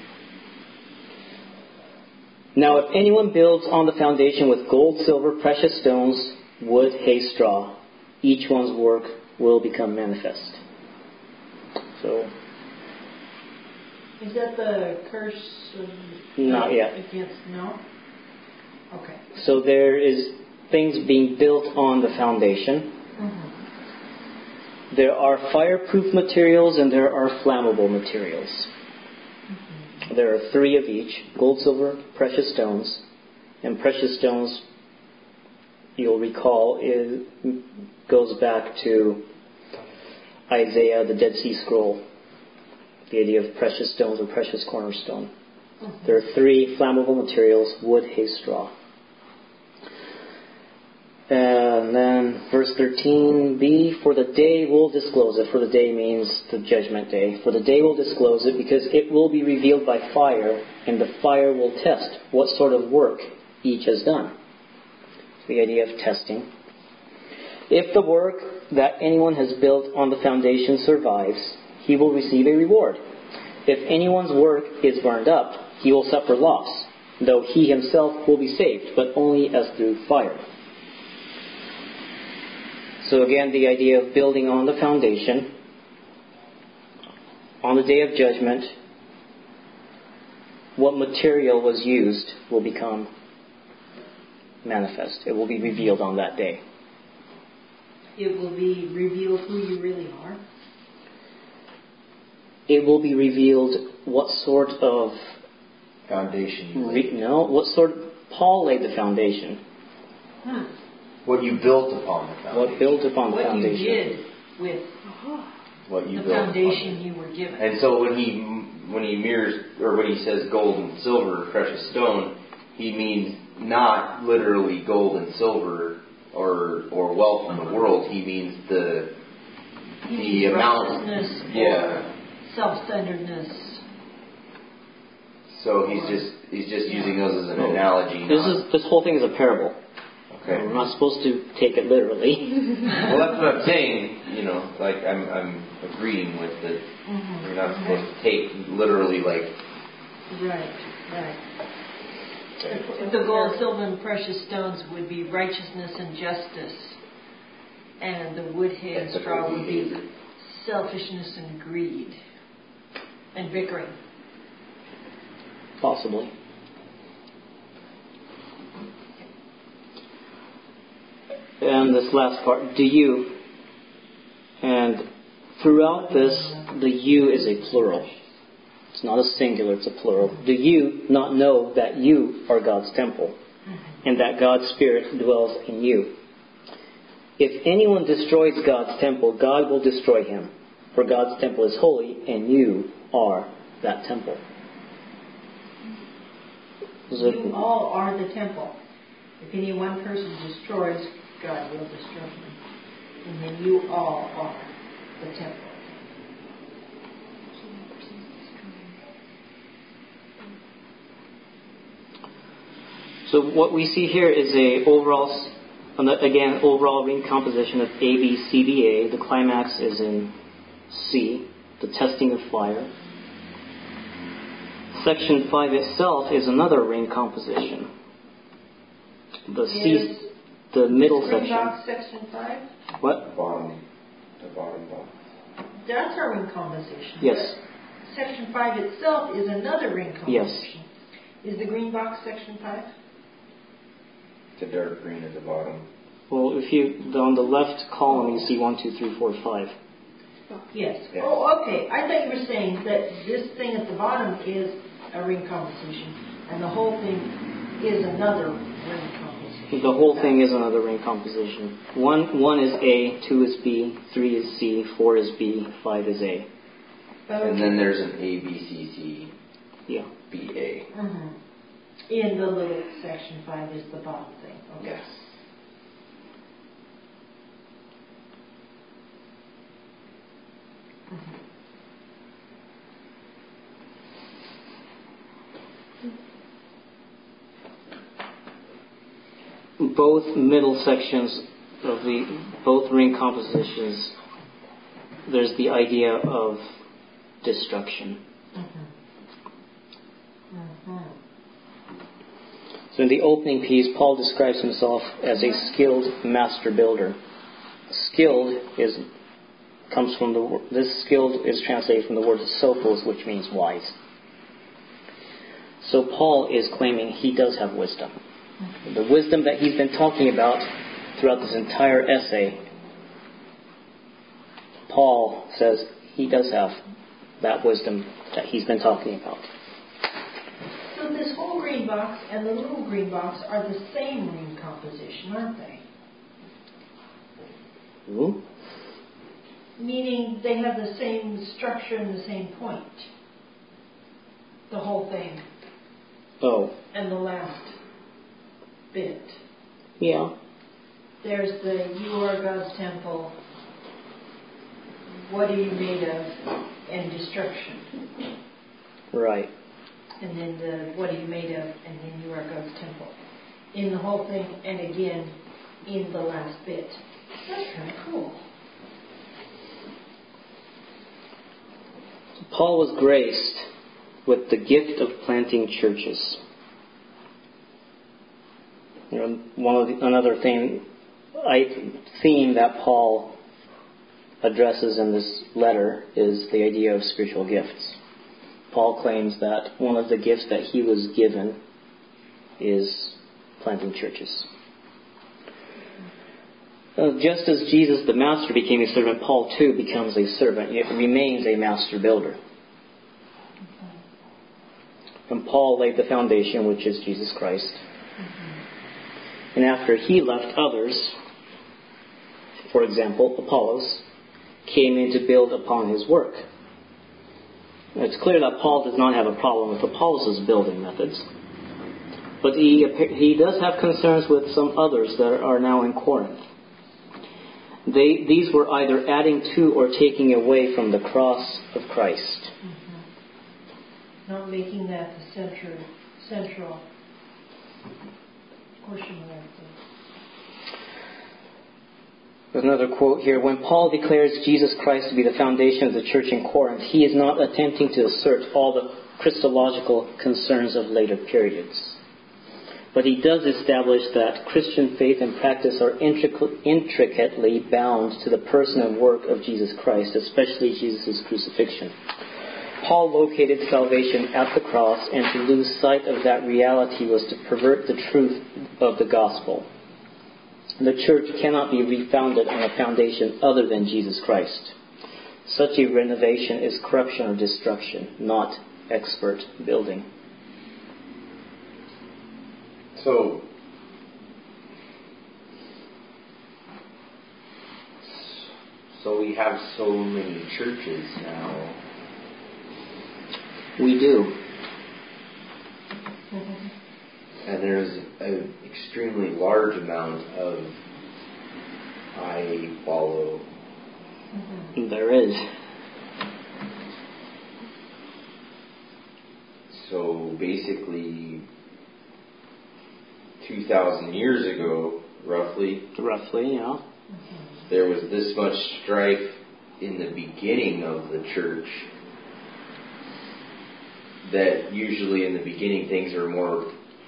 Speaker 1: Now if anyone builds on the foundation with gold, silver, precious stones, wood, hay, straw, each one's work will become manifest. So,
Speaker 2: is that the curse of
Speaker 1: not yet.
Speaker 2: Against, no? Okay.
Speaker 1: So there is things being built on the foundation.
Speaker 2: Mm-hmm.
Speaker 1: There are fireproof materials and there are flammable materials. Mm-hmm. There are three of each: gold, silver, precious stones. And precious stones, you'll recall, it goes back to Isaiah, the Dead Sea Scroll. The idea of precious stones or precious cornerstone. Mm-hmm. There are three flammable materials: wood, hay, straw. And then verse thirteen b, for the day will disclose it. For the day means the judgment day. For the day will disclose it, because it will be revealed by fire, and the fire will test what sort of work each has done. The idea of testing. If the work that anyone has built on the foundation survives, he will receive a reward. If anyone's work is burned up, he will suffer loss, though he himself will be saved, but only as through fire. So again, the idea of building on the foundation. On the day of judgment, what material was used will become manifest. It will be revealed on that day.
Speaker 2: It will be revealed who you really are.
Speaker 1: It will be revealed what sort of
Speaker 3: foundation you
Speaker 1: re-
Speaker 3: laid.
Speaker 1: No, what sort of, Paul laid the foundation.
Speaker 2: Hmm.
Speaker 3: What you built upon the foundation.
Speaker 1: What built upon the
Speaker 2: what
Speaker 1: foundation.
Speaker 2: you did with
Speaker 3: what you
Speaker 2: the
Speaker 3: built
Speaker 2: foundation
Speaker 3: upon.
Speaker 2: you were given.
Speaker 3: And so when he when he mirrors, or when he says gold and silver, precious stone, he means not literally gold and silver or or wealth in the world. He means the
Speaker 2: he
Speaker 3: the
Speaker 2: means
Speaker 3: amount.
Speaker 2: righteousness,
Speaker 3: Yeah.
Speaker 2: self-centeredness.
Speaker 3: So he's just he's just
Speaker 2: Yeah.
Speaker 3: using those as an analogy.
Speaker 1: This is this whole thing is a parable.
Speaker 3: Okay.
Speaker 1: We're not supposed to take it literally.
Speaker 3: Well, that's what I'm saying. You know, like I'm I'm agreeing with that.
Speaker 2: Mm-hmm.
Speaker 3: You're not supposed to take literally like.
Speaker 2: Right, right. If the gold, silver, and precious stones would be righteousness and justice, and the wood, hay, and straw would be selfishness and greed and bickering.
Speaker 1: Possibly. And this last part, do you, and throughout this, the you is a plural. It's not a singular, it's a plural. Do you not know that you are God's temple, and that God's Spirit dwells in you? If anyone destroys God's temple, God will destroy him, for God's temple is holy, and you are that temple.
Speaker 2: You all are the temple. If any one person destroys, God will destroy him. And then you all are the temple.
Speaker 1: So what we see here is a overall, again, overall ring composition of A, B, C, D, A. The climax is in C, the testing of fire. Section five itself is another ring composition. The C, the middle section.
Speaker 2: Box, section five?
Speaker 1: What?
Speaker 3: The bottom, the bottom box.
Speaker 2: That's our ring composition.
Speaker 1: Yes.
Speaker 2: Section five itself is another ring composition.
Speaker 1: Yes.
Speaker 2: Is the green box section five?
Speaker 3: The dark green at the bottom.
Speaker 1: Well, if you, on the left column, you see one, two, three, four, five.
Speaker 2: Yes.
Speaker 3: yes.
Speaker 2: Oh, okay. I thought you were saying that this thing at the bottom is a ring composition, and the whole thing is another ring composition.
Speaker 1: The whole thing is another ring composition. One, one is A, two is B, three is C, four is B, five is A.
Speaker 2: Okay.
Speaker 3: And then there's an A, B, C, C,
Speaker 1: yeah.
Speaker 3: B, A.
Speaker 2: Mm-hmm. In the little section five is the bottom thing. Okay.
Speaker 3: Yes.
Speaker 2: Mm-hmm.
Speaker 1: both middle sections of the both ring compositions, there's the idea of destruction.
Speaker 2: Mm-hmm. Mm-hmm.
Speaker 1: So in the opening piece, Paul describes himself as a skilled master builder. Skilled is comes from the this skilled is translated from the word sophos, which means wise. So Paul is claiming he does have wisdom. The wisdom that he's been talking about throughout this entire essay, Paul says he does have that wisdom that he's been talking about.
Speaker 2: So this whole green box and the little green box are the same ring composition, aren't they?
Speaker 1: Ooh.
Speaker 2: Meaning they have the same structure and the same point. The whole thing.
Speaker 1: Oh.
Speaker 2: And the last bit.
Speaker 1: Yeah.
Speaker 2: There's the you are God's temple. What are you made of? And destruction.
Speaker 1: Right.
Speaker 2: And then the what are you made of? And then you are God's temple. In the whole thing, and again in the last bit. That's kind of cool.
Speaker 1: Paul was graced with the gift of planting churches. You know, one of the, another thing, I, theme that Paul addresses in this letter is the idea of spiritual gifts. Paul claims that one of the gifts that he was given is planting churches. Uh, just as Jesus the Master became a servant, Paul too becomes a servant, yet remains a master builder. And Paul laid the foundation, which is Jesus Christ. Mm-hmm. And after he left, others, for example, Apollos, came in to build upon his work. And it's clear that Paul does not have a problem with Apollos' building methods. But he, he does have concerns with some others that are now in Corinth. They, these were either adding to or taking away from the cross of Christ.
Speaker 2: Mm-hmm. Not making that the central, central portion of that.
Speaker 1: There's another quote here. When Paul declares Jesus Christ to be the foundation of the church in Corinth, he is not attempting to assert all the Christological concerns of later periods. But he does establish that Christian faith and practice are intricately bound to the person and work of Jesus Christ, especially Jesus' crucifixion. Paul located salvation at the cross, and to lose sight of that reality was to pervert the truth of the gospel. The church cannot be refounded on a foundation other than Jesus Christ. Such a renovation is corruption or destruction, not expert building.
Speaker 3: So, so we have so many churches now.
Speaker 1: We do.
Speaker 3: And there's an extremely large amount of I follow.
Speaker 1: There is.
Speaker 3: So basically, two thousand years ago, roughly,
Speaker 1: roughly, yeah,
Speaker 3: there was this much strife in the beginning of the church that usually in the beginning things are more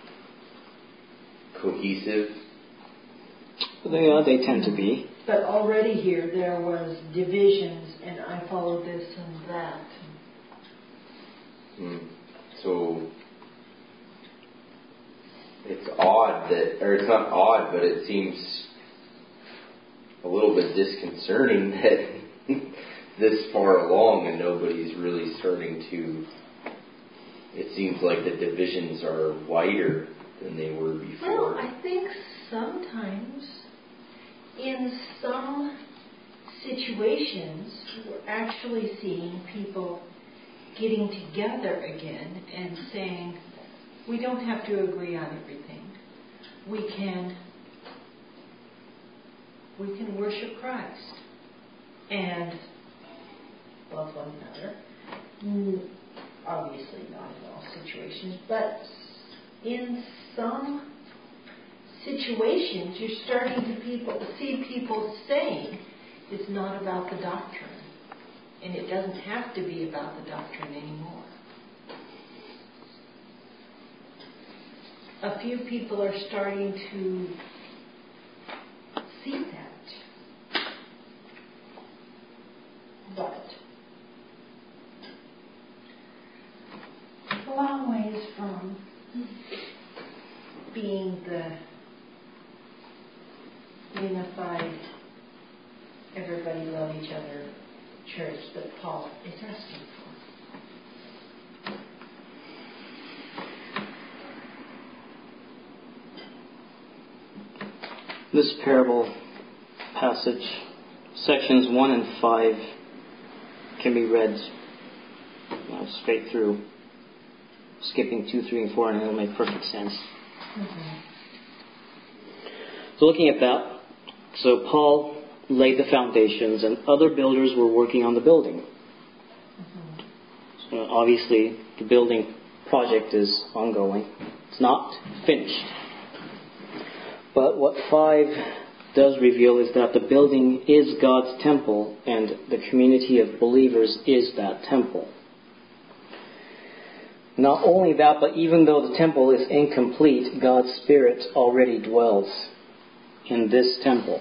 Speaker 3: cohesive.
Speaker 1: They are, they tend to be.
Speaker 2: But already here there was divisions, and I follow this and that.
Speaker 3: Hmm. So it's odd that, or it's not odd, but it seems a little bit disconcerting that this far along and nobody's really starting to, it seems like the divisions are wider than they were before.
Speaker 2: Well, I think sometimes in some situations we're actually seeing people getting together again and saying, we don't have to agree on everything. We can we can worship Christ and love one another. Obviously not in all situations, but in some situations, you're starting to people see people saying it's not about the doctrine. And it doesn't have to be about the doctrine anymore. A few people are starting to see that. But it's a long ways from being the unified, everybody love each other church that Paul is asking for.
Speaker 1: This parable passage, sections one and five, can be read uh, straight through, skipping two, three, and four, and it'll make perfect sense. Mm-hmm. So looking at that, so Paul laid the foundations and other builders were working on the building. Mm-hmm. So obviously the building project is ongoing. It's not finished. But what five does reveal is that the building is God's temple and the community of believers is that temple. Not only that, but even though the temple is incomplete, God's Spirit already dwells in this temple.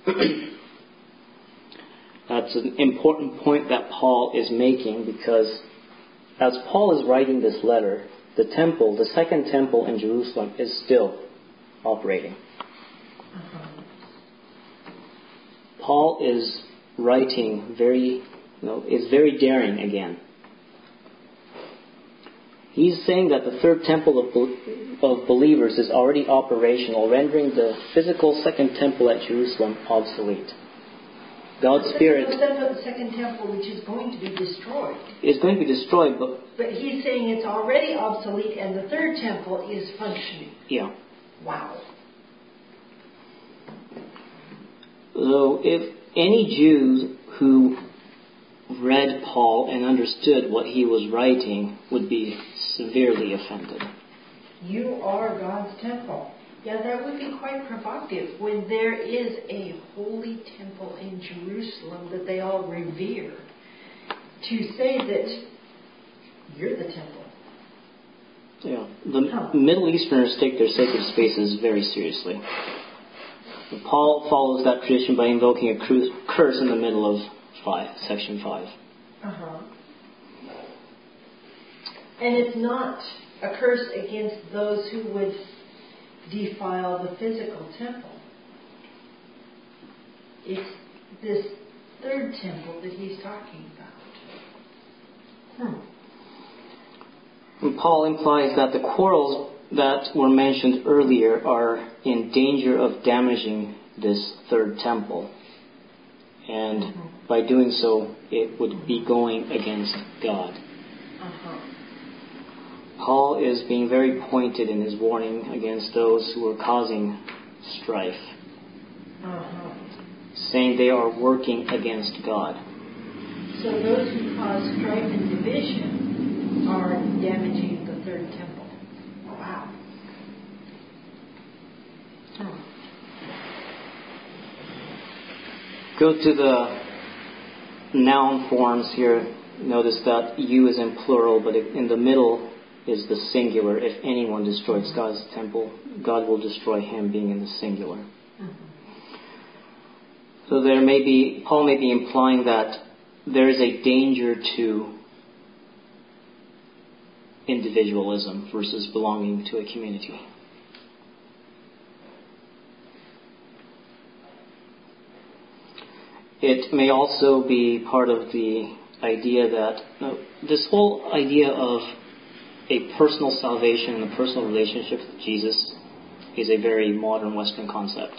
Speaker 1: That's an important point that Paul is making, because as Paul is writing this letter, the temple, the second temple in Jerusalem, is still operating. Uh-huh. Paul is writing very, you know, is very daring again. He's saying that the third temple of, of believers is already operational, rendering the physical second temple at Jerusalem obsolete. God's Spirit
Speaker 2: the second temple, which is going to be destroyed,
Speaker 1: is going to be destroyed, but
Speaker 2: but he's saying it's already obsolete, and the third temple is functioning.
Speaker 1: Yeah.
Speaker 2: Wow.
Speaker 1: So, if any Jews who read Paul and understood what he was writing would be severely offended.
Speaker 2: You are God's temple. Yeah, that would be quite provocative when there is a holy temple in Jerusalem that they all revere. To say that you're the temple.
Speaker 1: Yeah, the
Speaker 2: huh.
Speaker 1: Middle Easterners take their sacred spaces very seriously. Paul follows that tradition by invoking a curse in the middle of five, section five.
Speaker 2: Uh-huh. And it's not a curse against those who would defile the physical temple. It's this third temple that he's talking about. Hmm.
Speaker 1: And Paul implies that the quarrels that were mentioned earlier are in danger of damaging this third temple. And mm-hmm. by doing so, it would be going against God.
Speaker 2: Uh-huh.
Speaker 1: Paul is being very pointed in his warning against those who are causing strife,
Speaker 2: uh-huh.
Speaker 1: saying they are working against God.
Speaker 2: So those who cause strife and division are damaging the third temple. Wow. Hmm.
Speaker 1: Go to the noun forms here. Notice that you is in plural, but in the middle is the singular. If anyone destroys God's temple, God will destroy him, being in the singular. Mm-hmm. So there may be, Paul may be implying that there is a danger to individualism versus belonging to a community. It may also be part of the idea that no, this whole idea of a personal salvation and a personal relationship with Jesus is a very modern Western concept.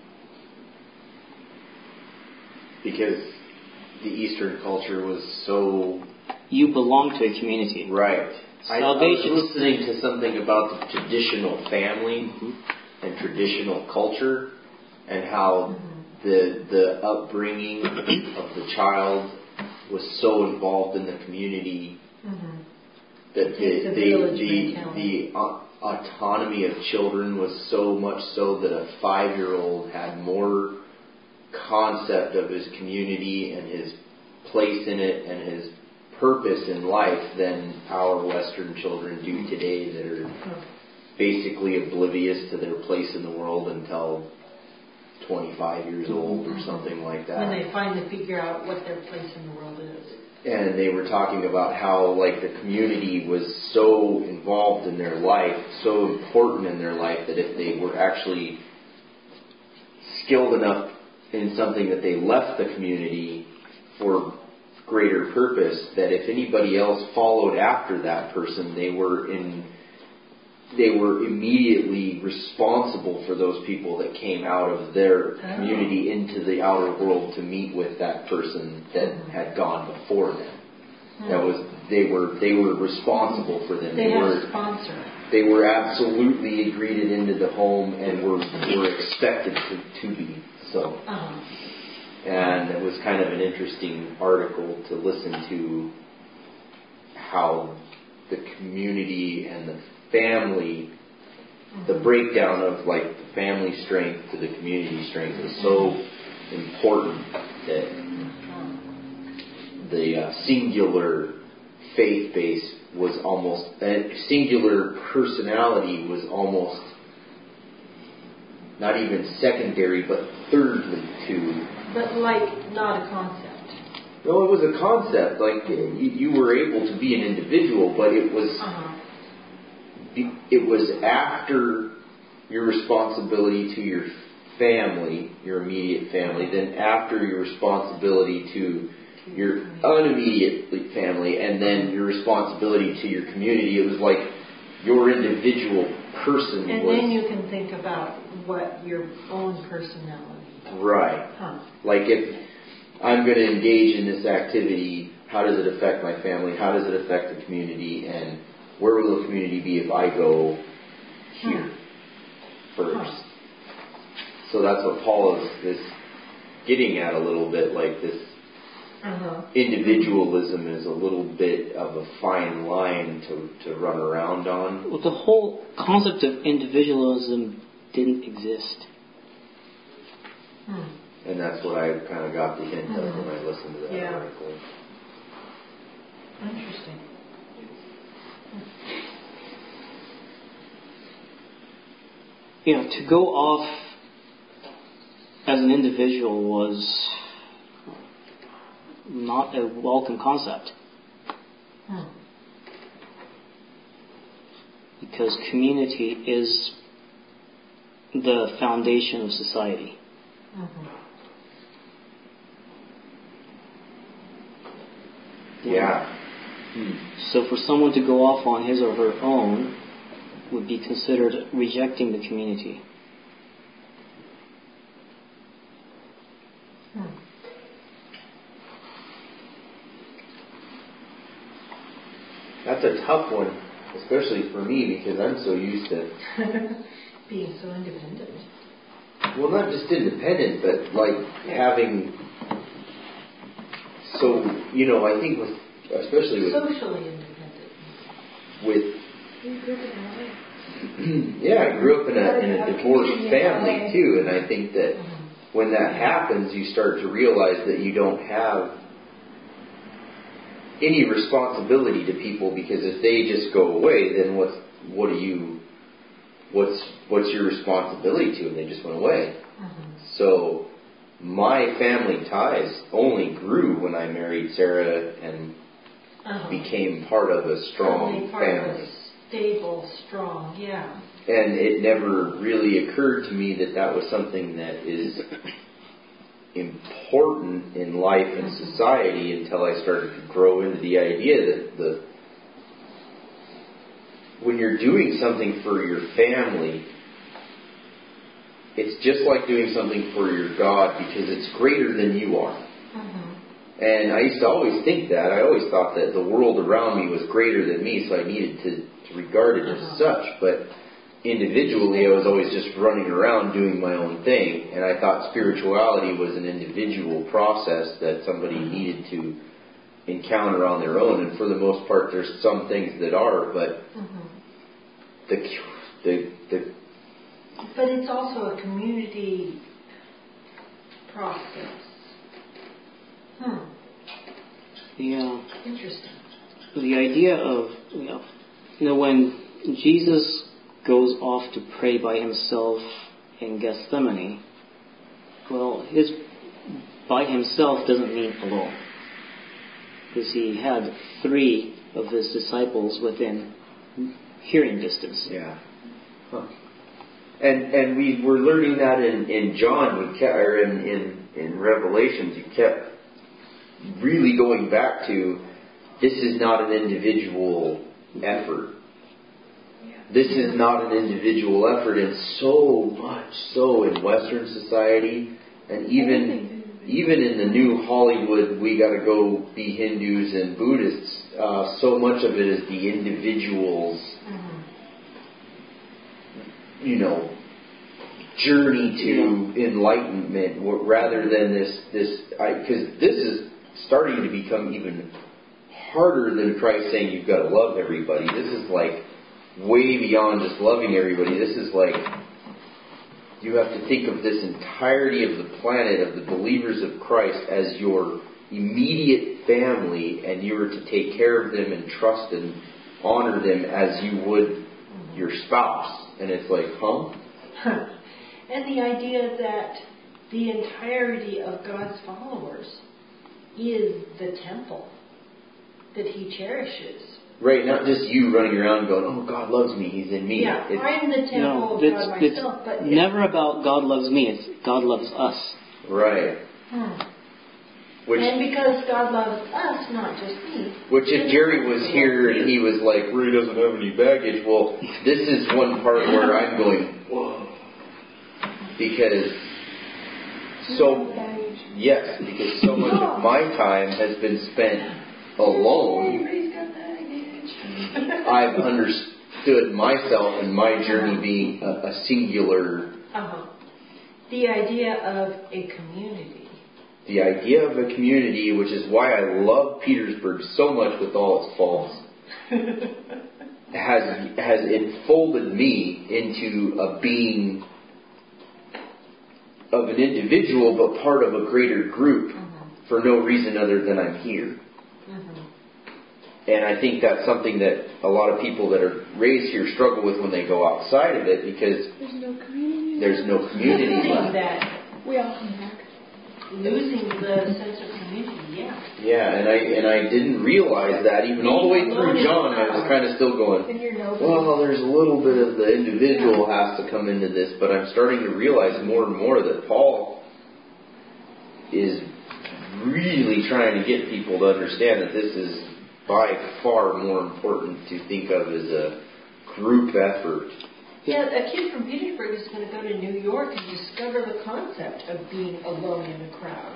Speaker 3: Because the Eastern culture was so...
Speaker 1: You belong to a community.
Speaker 3: Right.
Speaker 1: Salvation.
Speaker 3: I, I was listening to something about the traditional family
Speaker 1: mm-hmm.
Speaker 3: and traditional culture and how mm-hmm. the the upbringing of the child was so involved in the community mm-hmm. that the the the, the uh, autonomy of children was so much so that a five-year-old had more concept of his community and his place in it and his purpose in life than our Western children do today, that are basically oblivious to their place in the world until twenty-five years old or something like that.
Speaker 2: When they finally figure out what their place in the world is.
Speaker 3: And they were talking about how, like, the community was so involved in their life, so important in their life, that if they were actually skilled enough in something, that they left the community for greater purpose, that if anybody else followed after that person, they were in they were immediately responsible for those people that came out of their community into the outer world to meet with that person that had gone before them. That was they were they were responsible for them.
Speaker 2: They,
Speaker 3: they
Speaker 2: had
Speaker 3: were
Speaker 2: a sponsor.
Speaker 3: They were absolutely greeted into the home and were were expected to, to be so.
Speaker 2: Uh-huh.
Speaker 3: And it was kind of an interesting article to listen to, how the community and the family, the breakdown of like the family strength to the community strength is so important, that the uh, singular faith base was almost, uh, singular personality was almost not even secondary, but thirdly to.
Speaker 2: But like not a concept.
Speaker 3: No, it was a concept. Like you, you were able to be an individual, but it was.
Speaker 2: Uh-huh.
Speaker 3: It was after your responsibility to your family, your immediate family, then after your responsibility to your unimmediate family, and then your responsibility to your community. It was like your individual person
Speaker 2: and
Speaker 3: was...
Speaker 2: then you can think about what your own personality.
Speaker 3: Right.
Speaker 2: Huh.
Speaker 3: Like if I'm going to engage in this activity, how does it affect my family? How does it affect the community? And where will the community be if I go here hmm. first? Huh. So that's what Paul is, is getting at a little bit, like this uh-huh. individualism is a little bit of a fine line to, to run around on.
Speaker 1: Well, the whole concept of individualism didn't exist.
Speaker 2: Hmm.
Speaker 3: And that's what I kind of got the hint mm-hmm. of when I listened to that
Speaker 2: yeah.
Speaker 3: article.
Speaker 2: Interesting.
Speaker 1: You know, to go off as an individual was not a welcome concept.
Speaker 2: Hmm.
Speaker 1: Because community is the foundation of society.
Speaker 2: Mm-hmm.
Speaker 3: Yeah.
Speaker 1: So for someone to go off on his or her own would be considered rejecting the community.
Speaker 2: Hmm.
Speaker 3: That's a tough one, especially for me, because I'm so used to
Speaker 2: being so independent.
Speaker 3: Well, not just independent, but like having so, you know, I think with, especially with
Speaker 2: socially independent.
Speaker 3: With
Speaker 2: you grew up in L A.
Speaker 3: Yeah, I grew up in a in a divorced family too, and I think that mm-hmm. when that happens, you start to realize that you don't have any responsibility to people, because if they just go away, then what's what do you what's what's your responsibility to them? They just went away.
Speaker 2: Mm-hmm. So
Speaker 3: my family ties only grew when I married Sarah and uh-huh. became part of a strong
Speaker 2: part
Speaker 3: family.
Speaker 2: Of a stable, strong, yeah.
Speaker 3: And it never really occurred to me that that was something that is important in life and mm-hmm. society until I started to grow into the idea that the when you're doing something for your family, it's just like doing something for your God, because it's greater than you are.
Speaker 2: Mm-hmm.
Speaker 3: And I used to always think that. I always thought that the world around me was greater than me, so I needed to, to regard it
Speaker 2: uh-huh.
Speaker 3: as such. But individually, I was always just running around doing my own thing. And I thought spirituality was an individual process that somebody needed to encounter on their own. And for the most part, there's some things that are, but mm-hmm. the the the.
Speaker 2: But it's also a community process. Hmm.
Speaker 1: Yeah.
Speaker 2: Interesting.
Speaker 1: The idea of, you know, you know, when Jesus goes off to pray by himself in Gethsemane, well, his by himself doesn't mean alone. Because he had three of his disciples within hearing distance.
Speaker 4: Yeah. Huh. And and we were learning that in, in John, we kept, or in, in, in Revelations, you kept really going back to, this is not an individual effort. This is not an individual effort, and so much so in Western society, and even even in the new Hollywood, we got to go be Hindus and Buddhists. Uh, so much of it is the individual's, you know, journey to enlightenment, rather than this this because this is starting to become even harder than Christ saying you've got to love everybody. This is like way beyond just loving everybody. This is like, you have to think of this entirety of the planet, of the believers of Christ, as your immediate family, and you are to take care of them and trust and honor them as you would your spouse. And it's like, huh?
Speaker 2: And the idea that the entirety of God's followers is the temple that He cherishes.
Speaker 3: Right, not just you running around going, oh, God loves me, He's in me.
Speaker 2: Yeah,
Speaker 3: it's,
Speaker 2: I'm the temple
Speaker 1: no,
Speaker 2: of
Speaker 1: it's,
Speaker 2: God
Speaker 1: it's
Speaker 2: myself. But
Speaker 1: never about God loves me, it's God loves us.
Speaker 3: Right.
Speaker 2: Hmm.
Speaker 3: Which,
Speaker 2: and because God loves us, not just me.
Speaker 3: Which if Jerry was here and he was like, Ray doesn't have any baggage, well, this is one part where I'm going, whoa. Because so, yes, because so much of my time has been spent alone. I've understood myself and my journey being a, a singular.
Speaker 2: Uh-huh. The idea of a community.
Speaker 3: The idea of a community, which is why I love Petersburg so much with all its faults, has has enfolded me into a being of an individual, but part of a greater group, uh-huh. for no reason other than I'm here. Uh-huh. And I think that's something that a lot of people that are raised here struggle with when they go outside of it, because
Speaker 5: there's no community.
Speaker 3: There's no community left.
Speaker 2: That
Speaker 5: we all come back.
Speaker 2: Losing the sense of community, yeah.
Speaker 3: Yeah, and I and I didn't realize that even all the way through John. I was kind of still going, well, there's a little bit of the individual has to come into this, but I'm starting to realize more and more that Paul is really trying to get people to understand that this is by far more important to think of as a group effort.
Speaker 2: Yeah, a kid from Petersburg is going to go to New York and discover the concept of being alone in a crowd.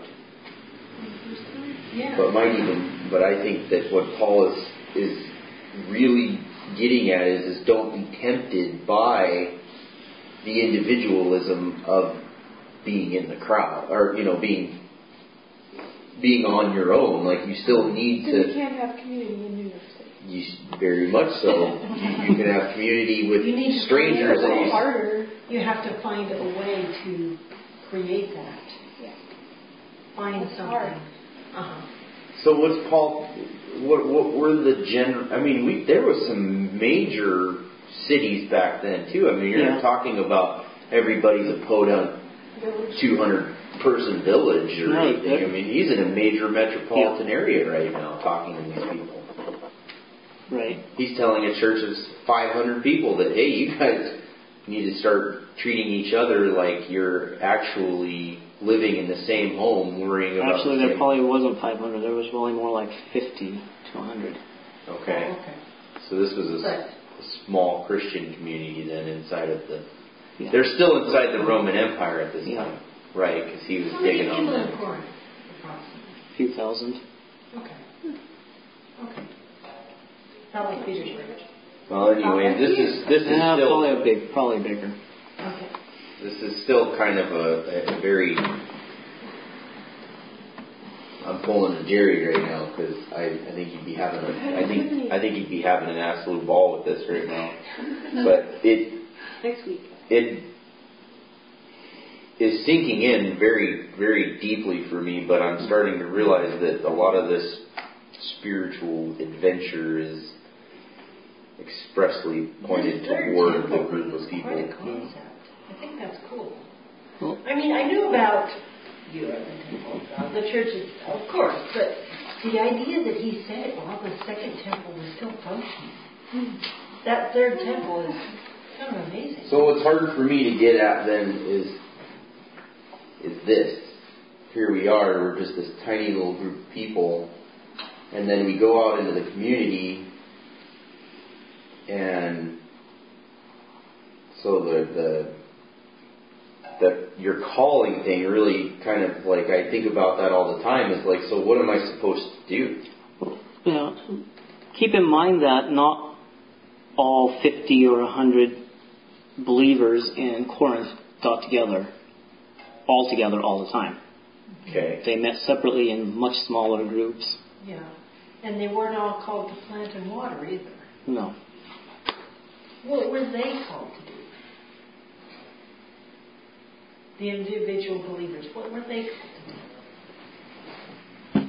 Speaker 2: Yeah.
Speaker 3: But might even, but I think that what Paul is is really getting at is, is don't be tempted by the individualism of being in the crowd, or you know, being being on your own. Like you still need
Speaker 5: so
Speaker 3: to.
Speaker 5: You can't have community in New York City.
Speaker 3: You, very much so. you, you can have community with
Speaker 2: you need to
Speaker 3: strangers.
Speaker 2: Find a way.
Speaker 5: Harder.
Speaker 2: You have to find a way to create that.
Speaker 5: Yeah.
Speaker 2: Find
Speaker 5: That's
Speaker 2: something.
Speaker 5: Hard.
Speaker 2: Uh-huh.
Speaker 3: So what's Paul? What, what were the gen? I mean, we there was some major cities back then too. I mean, you're
Speaker 1: yeah.
Speaker 3: talking about everybody's a Podunk two hundred person village or
Speaker 1: no,
Speaker 3: anything. I mean, he's in a major metropolitan
Speaker 1: yeah.
Speaker 3: area right now, talking to these people.
Speaker 1: Right.
Speaker 3: He's telling a church of five hundred people that, hey, you guys need to start treating each other like you're actually living in the same home, worrying about.
Speaker 1: Actually,
Speaker 3: the
Speaker 1: there
Speaker 3: same.
Speaker 1: probably wasn't five hundred. There was probably more like fifty to one hundred.
Speaker 3: Okay.
Speaker 2: Oh, okay.
Speaker 3: So this was a,
Speaker 2: but,
Speaker 3: a small Christian community then inside of the.
Speaker 1: Yeah.
Speaker 3: They're still inside the Roman Empire at this
Speaker 1: yeah.
Speaker 3: time, right? Because he was
Speaker 2: How many
Speaker 3: digging on
Speaker 2: people
Speaker 3: them.
Speaker 2: in Corinth, approximately?
Speaker 1: A few thousand.
Speaker 2: Okay. Okay. Not like Petersburg.
Speaker 3: Well, anyway, this is this is
Speaker 1: yeah,
Speaker 3: still
Speaker 1: probably a big, probably bigger.
Speaker 2: Okay.
Speaker 3: this is still kind of a, a very. I'm pulling a Jerry right now because I, I think he'd be having a I think I think he'd be having an absolute ball with this right now. But it
Speaker 5: Next week.
Speaker 4: it is sinking in very, very deeply for me, but I'm starting to realize that a lot of this spiritual adventure is expressly pointed
Speaker 2: This third
Speaker 4: toward
Speaker 2: temple
Speaker 4: the group
Speaker 2: is
Speaker 4: of people.
Speaker 2: Quite a concept. I think that's cool.
Speaker 1: Well,
Speaker 2: I mean, I knew about you are the temple of God, the church is, of course, but the idea that he said, well, the second temple was still functioning. That third temple is kind of amazing.
Speaker 4: So what's hard for me to get at then is is this. Here we are, we're just this tiny little group of people, and then we go out into the community, and so the the the your calling thing really kind of like, I think about that all the time, is like, so what am I supposed to do?
Speaker 1: yeah. Keep in mind that not all fifty or one hundred believers in Corinth got together all together all the time.
Speaker 4: Okay.
Speaker 1: They met separately in much smaller groups.
Speaker 2: Yeah. And they weren't all called to plant and water either.
Speaker 1: No.
Speaker 2: What were they called to do? The individual believers, what were they called to do?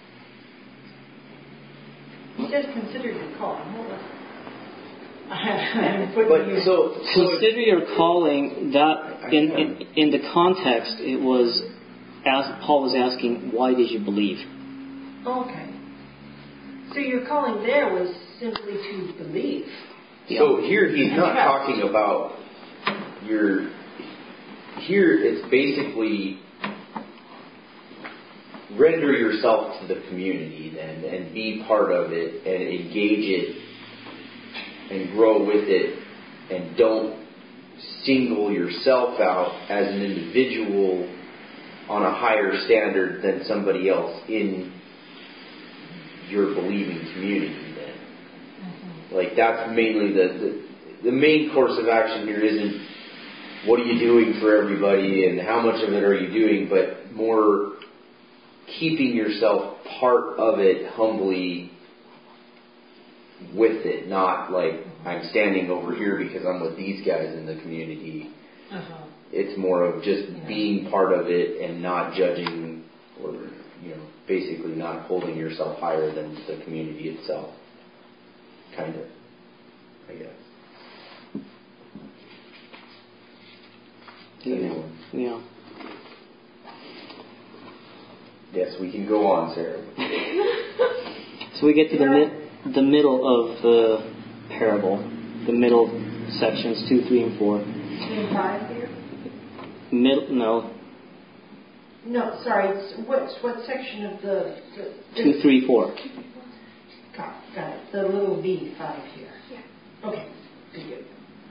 Speaker 2: He says consider your calling. What was it? I'm putting
Speaker 4: But
Speaker 2: you-
Speaker 4: so, so
Speaker 1: Consider your calling. That in, in in the context, it was as Paul was asking, why did you believe?
Speaker 2: Okay. So your calling there was simply to believe.
Speaker 4: So here he's not talking about your. Here it's basically render yourself to the community then, and be part of it, and engage it, and grow with it, and don't single yourself out as an individual on a higher standard than somebody else in your believing community then. Mm-hmm. Like that's mainly the, the the main course of action here isn't what are you doing for everybody and how much of it are you doing, but more keeping yourself part of it humbly with it, not like I'm standing over here because I'm with these guys in the community.
Speaker 2: Uh-huh.
Speaker 4: It's more of just
Speaker 2: Yeah.
Speaker 4: being part of it and not judging, or you know, basically not holding yourself higher than the community itself. Kind of, I guess.
Speaker 1: Yeah. Yeah.
Speaker 4: Yes, we can go on, Sarah.
Speaker 1: So we get to the mid, the middle of the parable, the middle sections two, three, and four.
Speaker 2: In five here?
Speaker 1: Middle, no,
Speaker 2: No, sorry. It's, what's what section of the, the, the
Speaker 1: two, three, four.
Speaker 2: Got, got it. The little V five here.
Speaker 5: Yeah.
Speaker 2: Okay. Good.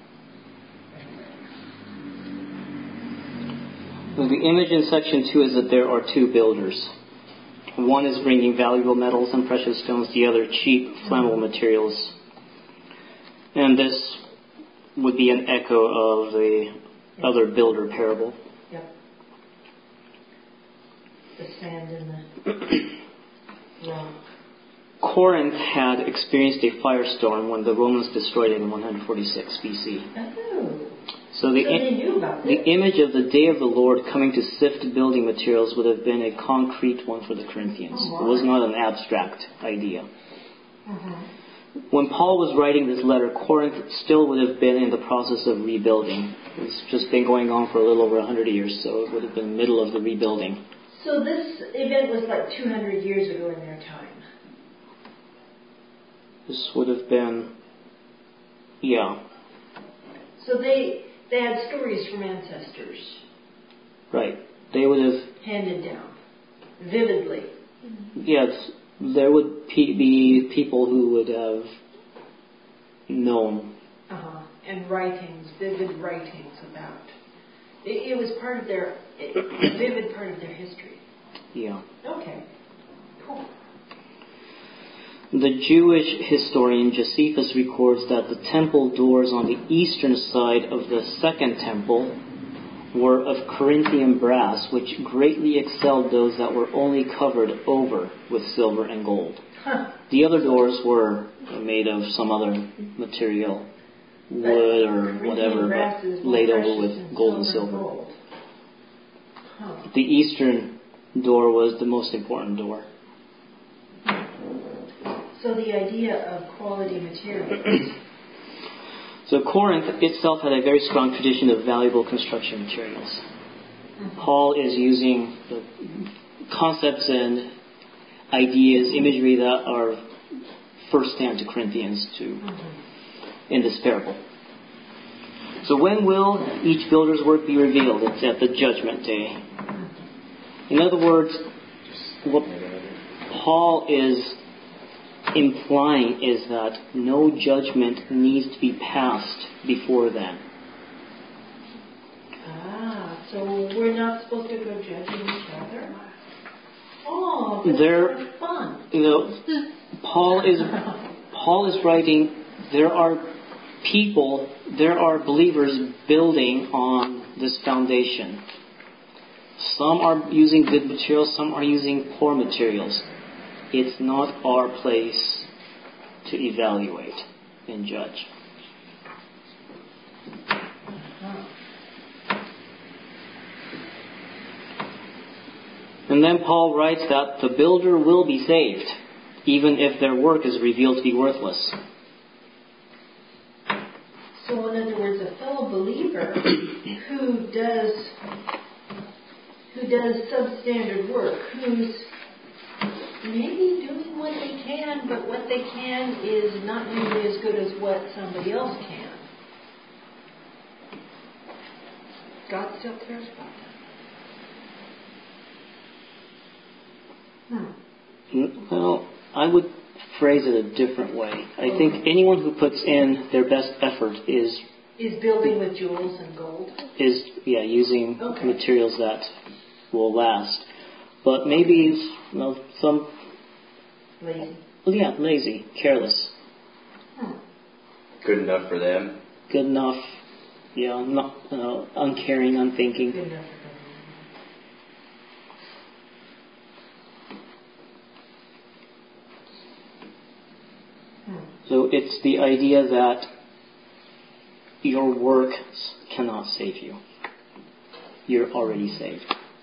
Speaker 1: So the image in section two is that there are two builders. One is bringing valuable metals and precious stones, the other cheap, flammable materials. And this would be an echo of the other builder parable.
Speaker 2: Yep. The sand and the rock.
Speaker 1: Corinth had experienced a firestorm when the Romans destroyed it in one forty-six B C.
Speaker 2: Oh.
Speaker 1: So the,
Speaker 2: So they knew about
Speaker 1: the
Speaker 2: this.
Speaker 1: image of the day of the Lord coming to sift building materials would have been a concrete one for the Corinthians.
Speaker 2: Oh,
Speaker 1: it was not an abstract idea.
Speaker 2: Uh-huh.
Speaker 1: When Paul was writing this letter, Corinth still would have been in the process of rebuilding. It's just been going on for a little over one hundred years, so it would have been the middle of the rebuilding.
Speaker 2: So this event was like two hundred years ago in their time.
Speaker 1: This would have been, yeah,
Speaker 2: So they they had stories from ancestors
Speaker 1: right. They would have,
Speaker 2: handed down vividly.
Speaker 1: yes, there would pe- be people who would have known.
Speaker 2: Uh-huh. And writings, vivid writings about. It, it was part of their, a vivid part of their history.
Speaker 1: Yeah.
Speaker 2: Okay. Cool.
Speaker 1: The Jewish historian Josephus records that the temple doors on the eastern side of the second temple were of Corinthian brass, which greatly excelled those that were only covered over with silver and gold.
Speaker 2: Huh.
Speaker 1: The other doors were made of some other material. wood or
Speaker 2: Corinthian
Speaker 1: whatever,
Speaker 2: brass
Speaker 1: but
Speaker 2: is more
Speaker 1: laid over
Speaker 2: precious
Speaker 1: with
Speaker 2: than
Speaker 1: gold and
Speaker 2: silver
Speaker 1: silver.
Speaker 2: gold. Huh.
Speaker 1: The eastern door was the most important door.
Speaker 2: So the idea of quality materials.
Speaker 1: So Corinth itself had a very strong tradition of valuable construction materials.
Speaker 2: Mm-hmm.
Speaker 1: Paul is using the concepts and ideas, imagery that are first-hand to Corinthians to
Speaker 2: Mm-hmm.
Speaker 1: in this parable. So when will each builder's work be revealed? It's at the judgment day. In other words, what Paul is implying is that no judgment needs to be passed before then.
Speaker 2: Ah, so we're not supposed to go judging each other? Oh, that's
Speaker 1: There-
Speaker 2: so much fun.
Speaker 1: You know, Paul is Paul is writing. There are people, there are believers building on this foundation. Some are using good materials, some are using poor materials. It's not our place to evaluate and judge. And then Paul writes that the builder will be saved, even if their work is revealed to be worthless.
Speaker 2: So in other words, a fellow believer who does who does substandard work, who's maybe doing what they can, but what they can is not nearly as good as what somebody else can. God still cares about that. Hmm.
Speaker 1: Well, I would phrase it a different way. I think anyone who puts in their best effort is
Speaker 2: Is building with jewels and gold.
Speaker 1: is yeah using
Speaker 2: Okay.
Speaker 1: materials that will last. But maybe you know, some
Speaker 2: Lazy.
Speaker 1: yeah lazy, careless,
Speaker 2: Hmm.
Speaker 3: Good enough for them.
Speaker 1: good enough, yeah, not you know, uncaring, unthinking.
Speaker 2: Good enough for them.
Speaker 1: So it's the idea that your work cannot save you. You're already saved.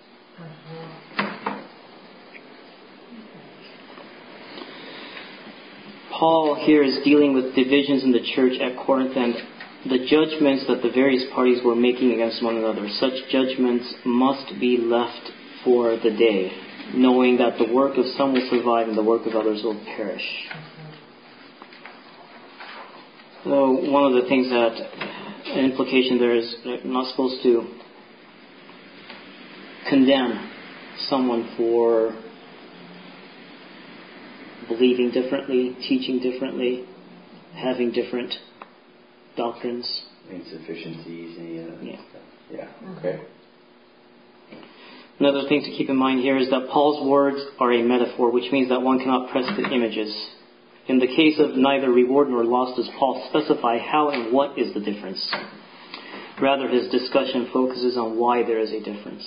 Speaker 1: Paul here is dealing with divisions in the church at Corinth and the judgments that the various parties were making against one another. Such judgments must be left for the day, knowing that the work of some will survive and the work of others will perish. So one of the things that, an implication there is that we're not supposed to condemn someone for believing differently, teaching differently, having different doctrines.
Speaker 3: Insufficiencies, any of that
Speaker 1: Yeah.
Speaker 3: stuff. Yeah, okay.
Speaker 1: Another thing to keep in mind here is that Paul's words are a metaphor, which means that one cannot press the images. In the case of neither reward nor loss does Paul specify how and what is the difference. Rather, his discussion focuses on why there is a difference.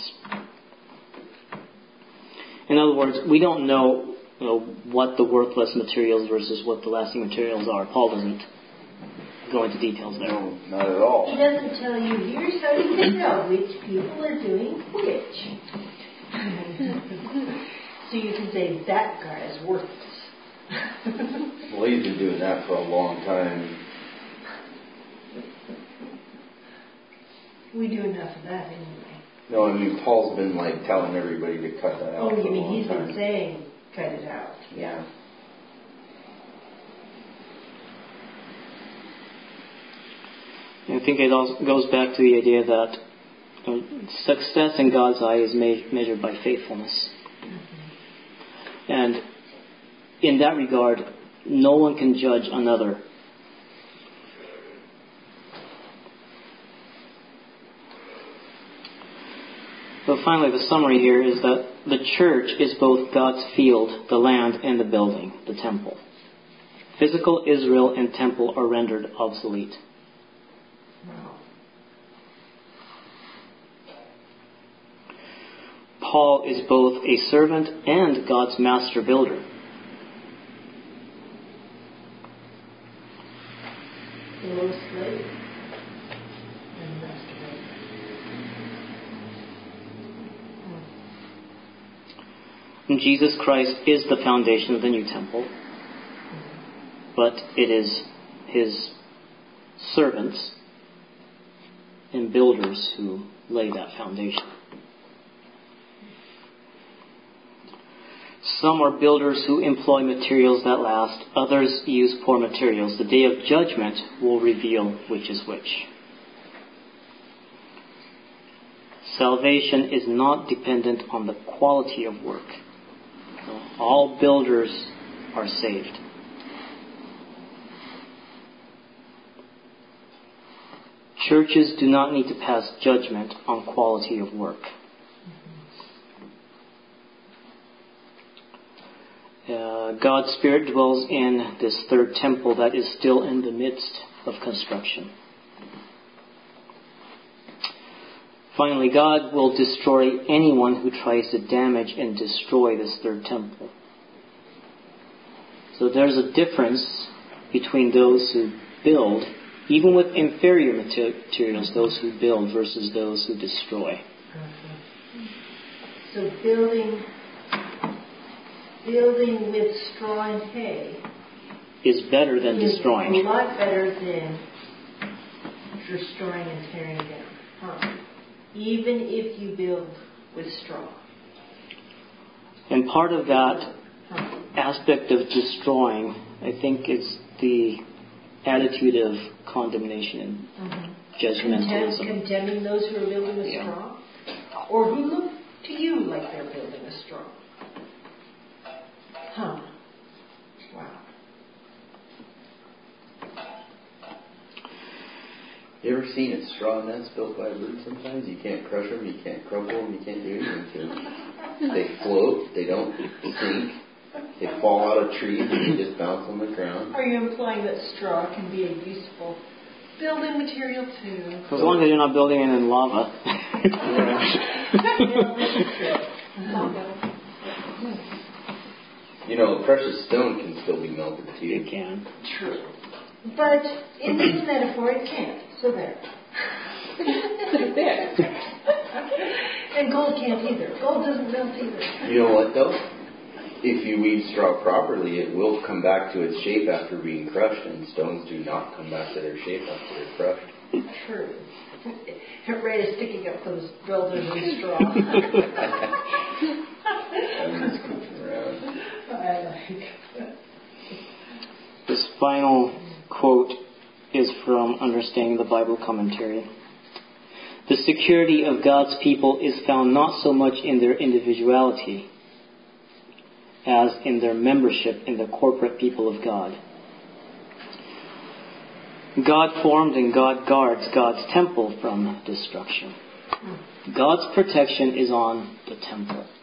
Speaker 1: In other words, we don't know, you know what the worthless materials versus what the lasting materials are. Paul doesn't go into details there.
Speaker 3: No, not at all.
Speaker 2: He doesn't tell you, here's how you can tell which people are doing which. So you can say, that guy is worthless.
Speaker 3: Well, he's been doing that for a long time.
Speaker 2: We do enough of that anyway.
Speaker 3: No, I mean, Paul's been like telling everybody to cut that out
Speaker 2: Oh,
Speaker 3: for
Speaker 2: you
Speaker 3: a
Speaker 2: mean
Speaker 3: long
Speaker 2: he's
Speaker 3: time.
Speaker 2: been saying, cut it out. Yeah.
Speaker 1: I think it also goes back to the idea that you know, success in God's eye is me- measured by faithfulness. Mm-hmm. And in that regard, no one can judge another. So finally, the summary here is that the church is both God's field, the land, and the building, the temple. Physical Israel and temple are rendered obsolete. Paul is both a servant and God's master builder.
Speaker 2: Lois Lake and restoration.
Speaker 1: And Jesus Christ is the foundation of the new temple, but it is His servants and builders who lay that foundation. Some are builders who employ materials that last. Others use poor materials. The day of judgment will reveal which is which. Salvation is not dependent on the quality of work. All builders are saved. Churches do not need to pass judgment on quality of work. Uh, God's Spirit dwells in this third temple that is still in the midst of construction. Finally, God will destroy anyone who tries to damage and destroy this third temple. So there's a difference between those who build, even with inferior materials, those who build versus those who destroy.
Speaker 2: So building, building with straw and hay
Speaker 1: is better than
Speaker 2: is
Speaker 1: destroying.
Speaker 2: a lot better than destroying and tearing down. Huh? Even if you build with straw.
Speaker 1: And part of that
Speaker 2: Huh?
Speaker 1: aspect of destroying, I think, is the attitude of condemnation and
Speaker 2: Mm-hmm.
Speaker 1: judgmentalism.
Speaker 2: Condemn, condemning those who are building with
Speaker 1: Yeah.
Speaker 2: straw? Or who look to you like they're building a straw? Huh. Wow.
Speaker 4: You ever seen a straw nets built by a bird sometimes? You can't crush them, you can't crumple them, you can't do anything to them. They float, they don't sink, they fall out of trees and they just bounce on the ground.
Speaker 2: Are you implying that straw can be a useful building material too?
Speaker 1: As long as you're not building it in lava.
Speaker 4: You know, precious stone can still be melted too.
Speaker 1: You can.
Speaker 2: True. But in this metaphor, it can't. So there.
Speaker 5: There.
Speaker 2: And gold can't either. Gold doesn't melt either.
Speaker 4: You know what though? If you weave straw properly, it will come back to its shape after being crushed, and stones do not come back to their shape after they're crushed.
Speaker 2: True. Ray is sticking up those builders in straw.
Speaker 4: I'm just goofing around.
Speaker 2: I like.
Speaker 1: This final quote is from Understanding the Bible Commentary. The security of God's people is found not so much in their individuality as in their membership in the corporate people of God. God formed and God guards God's temple from destruction. God's protection is on the temple.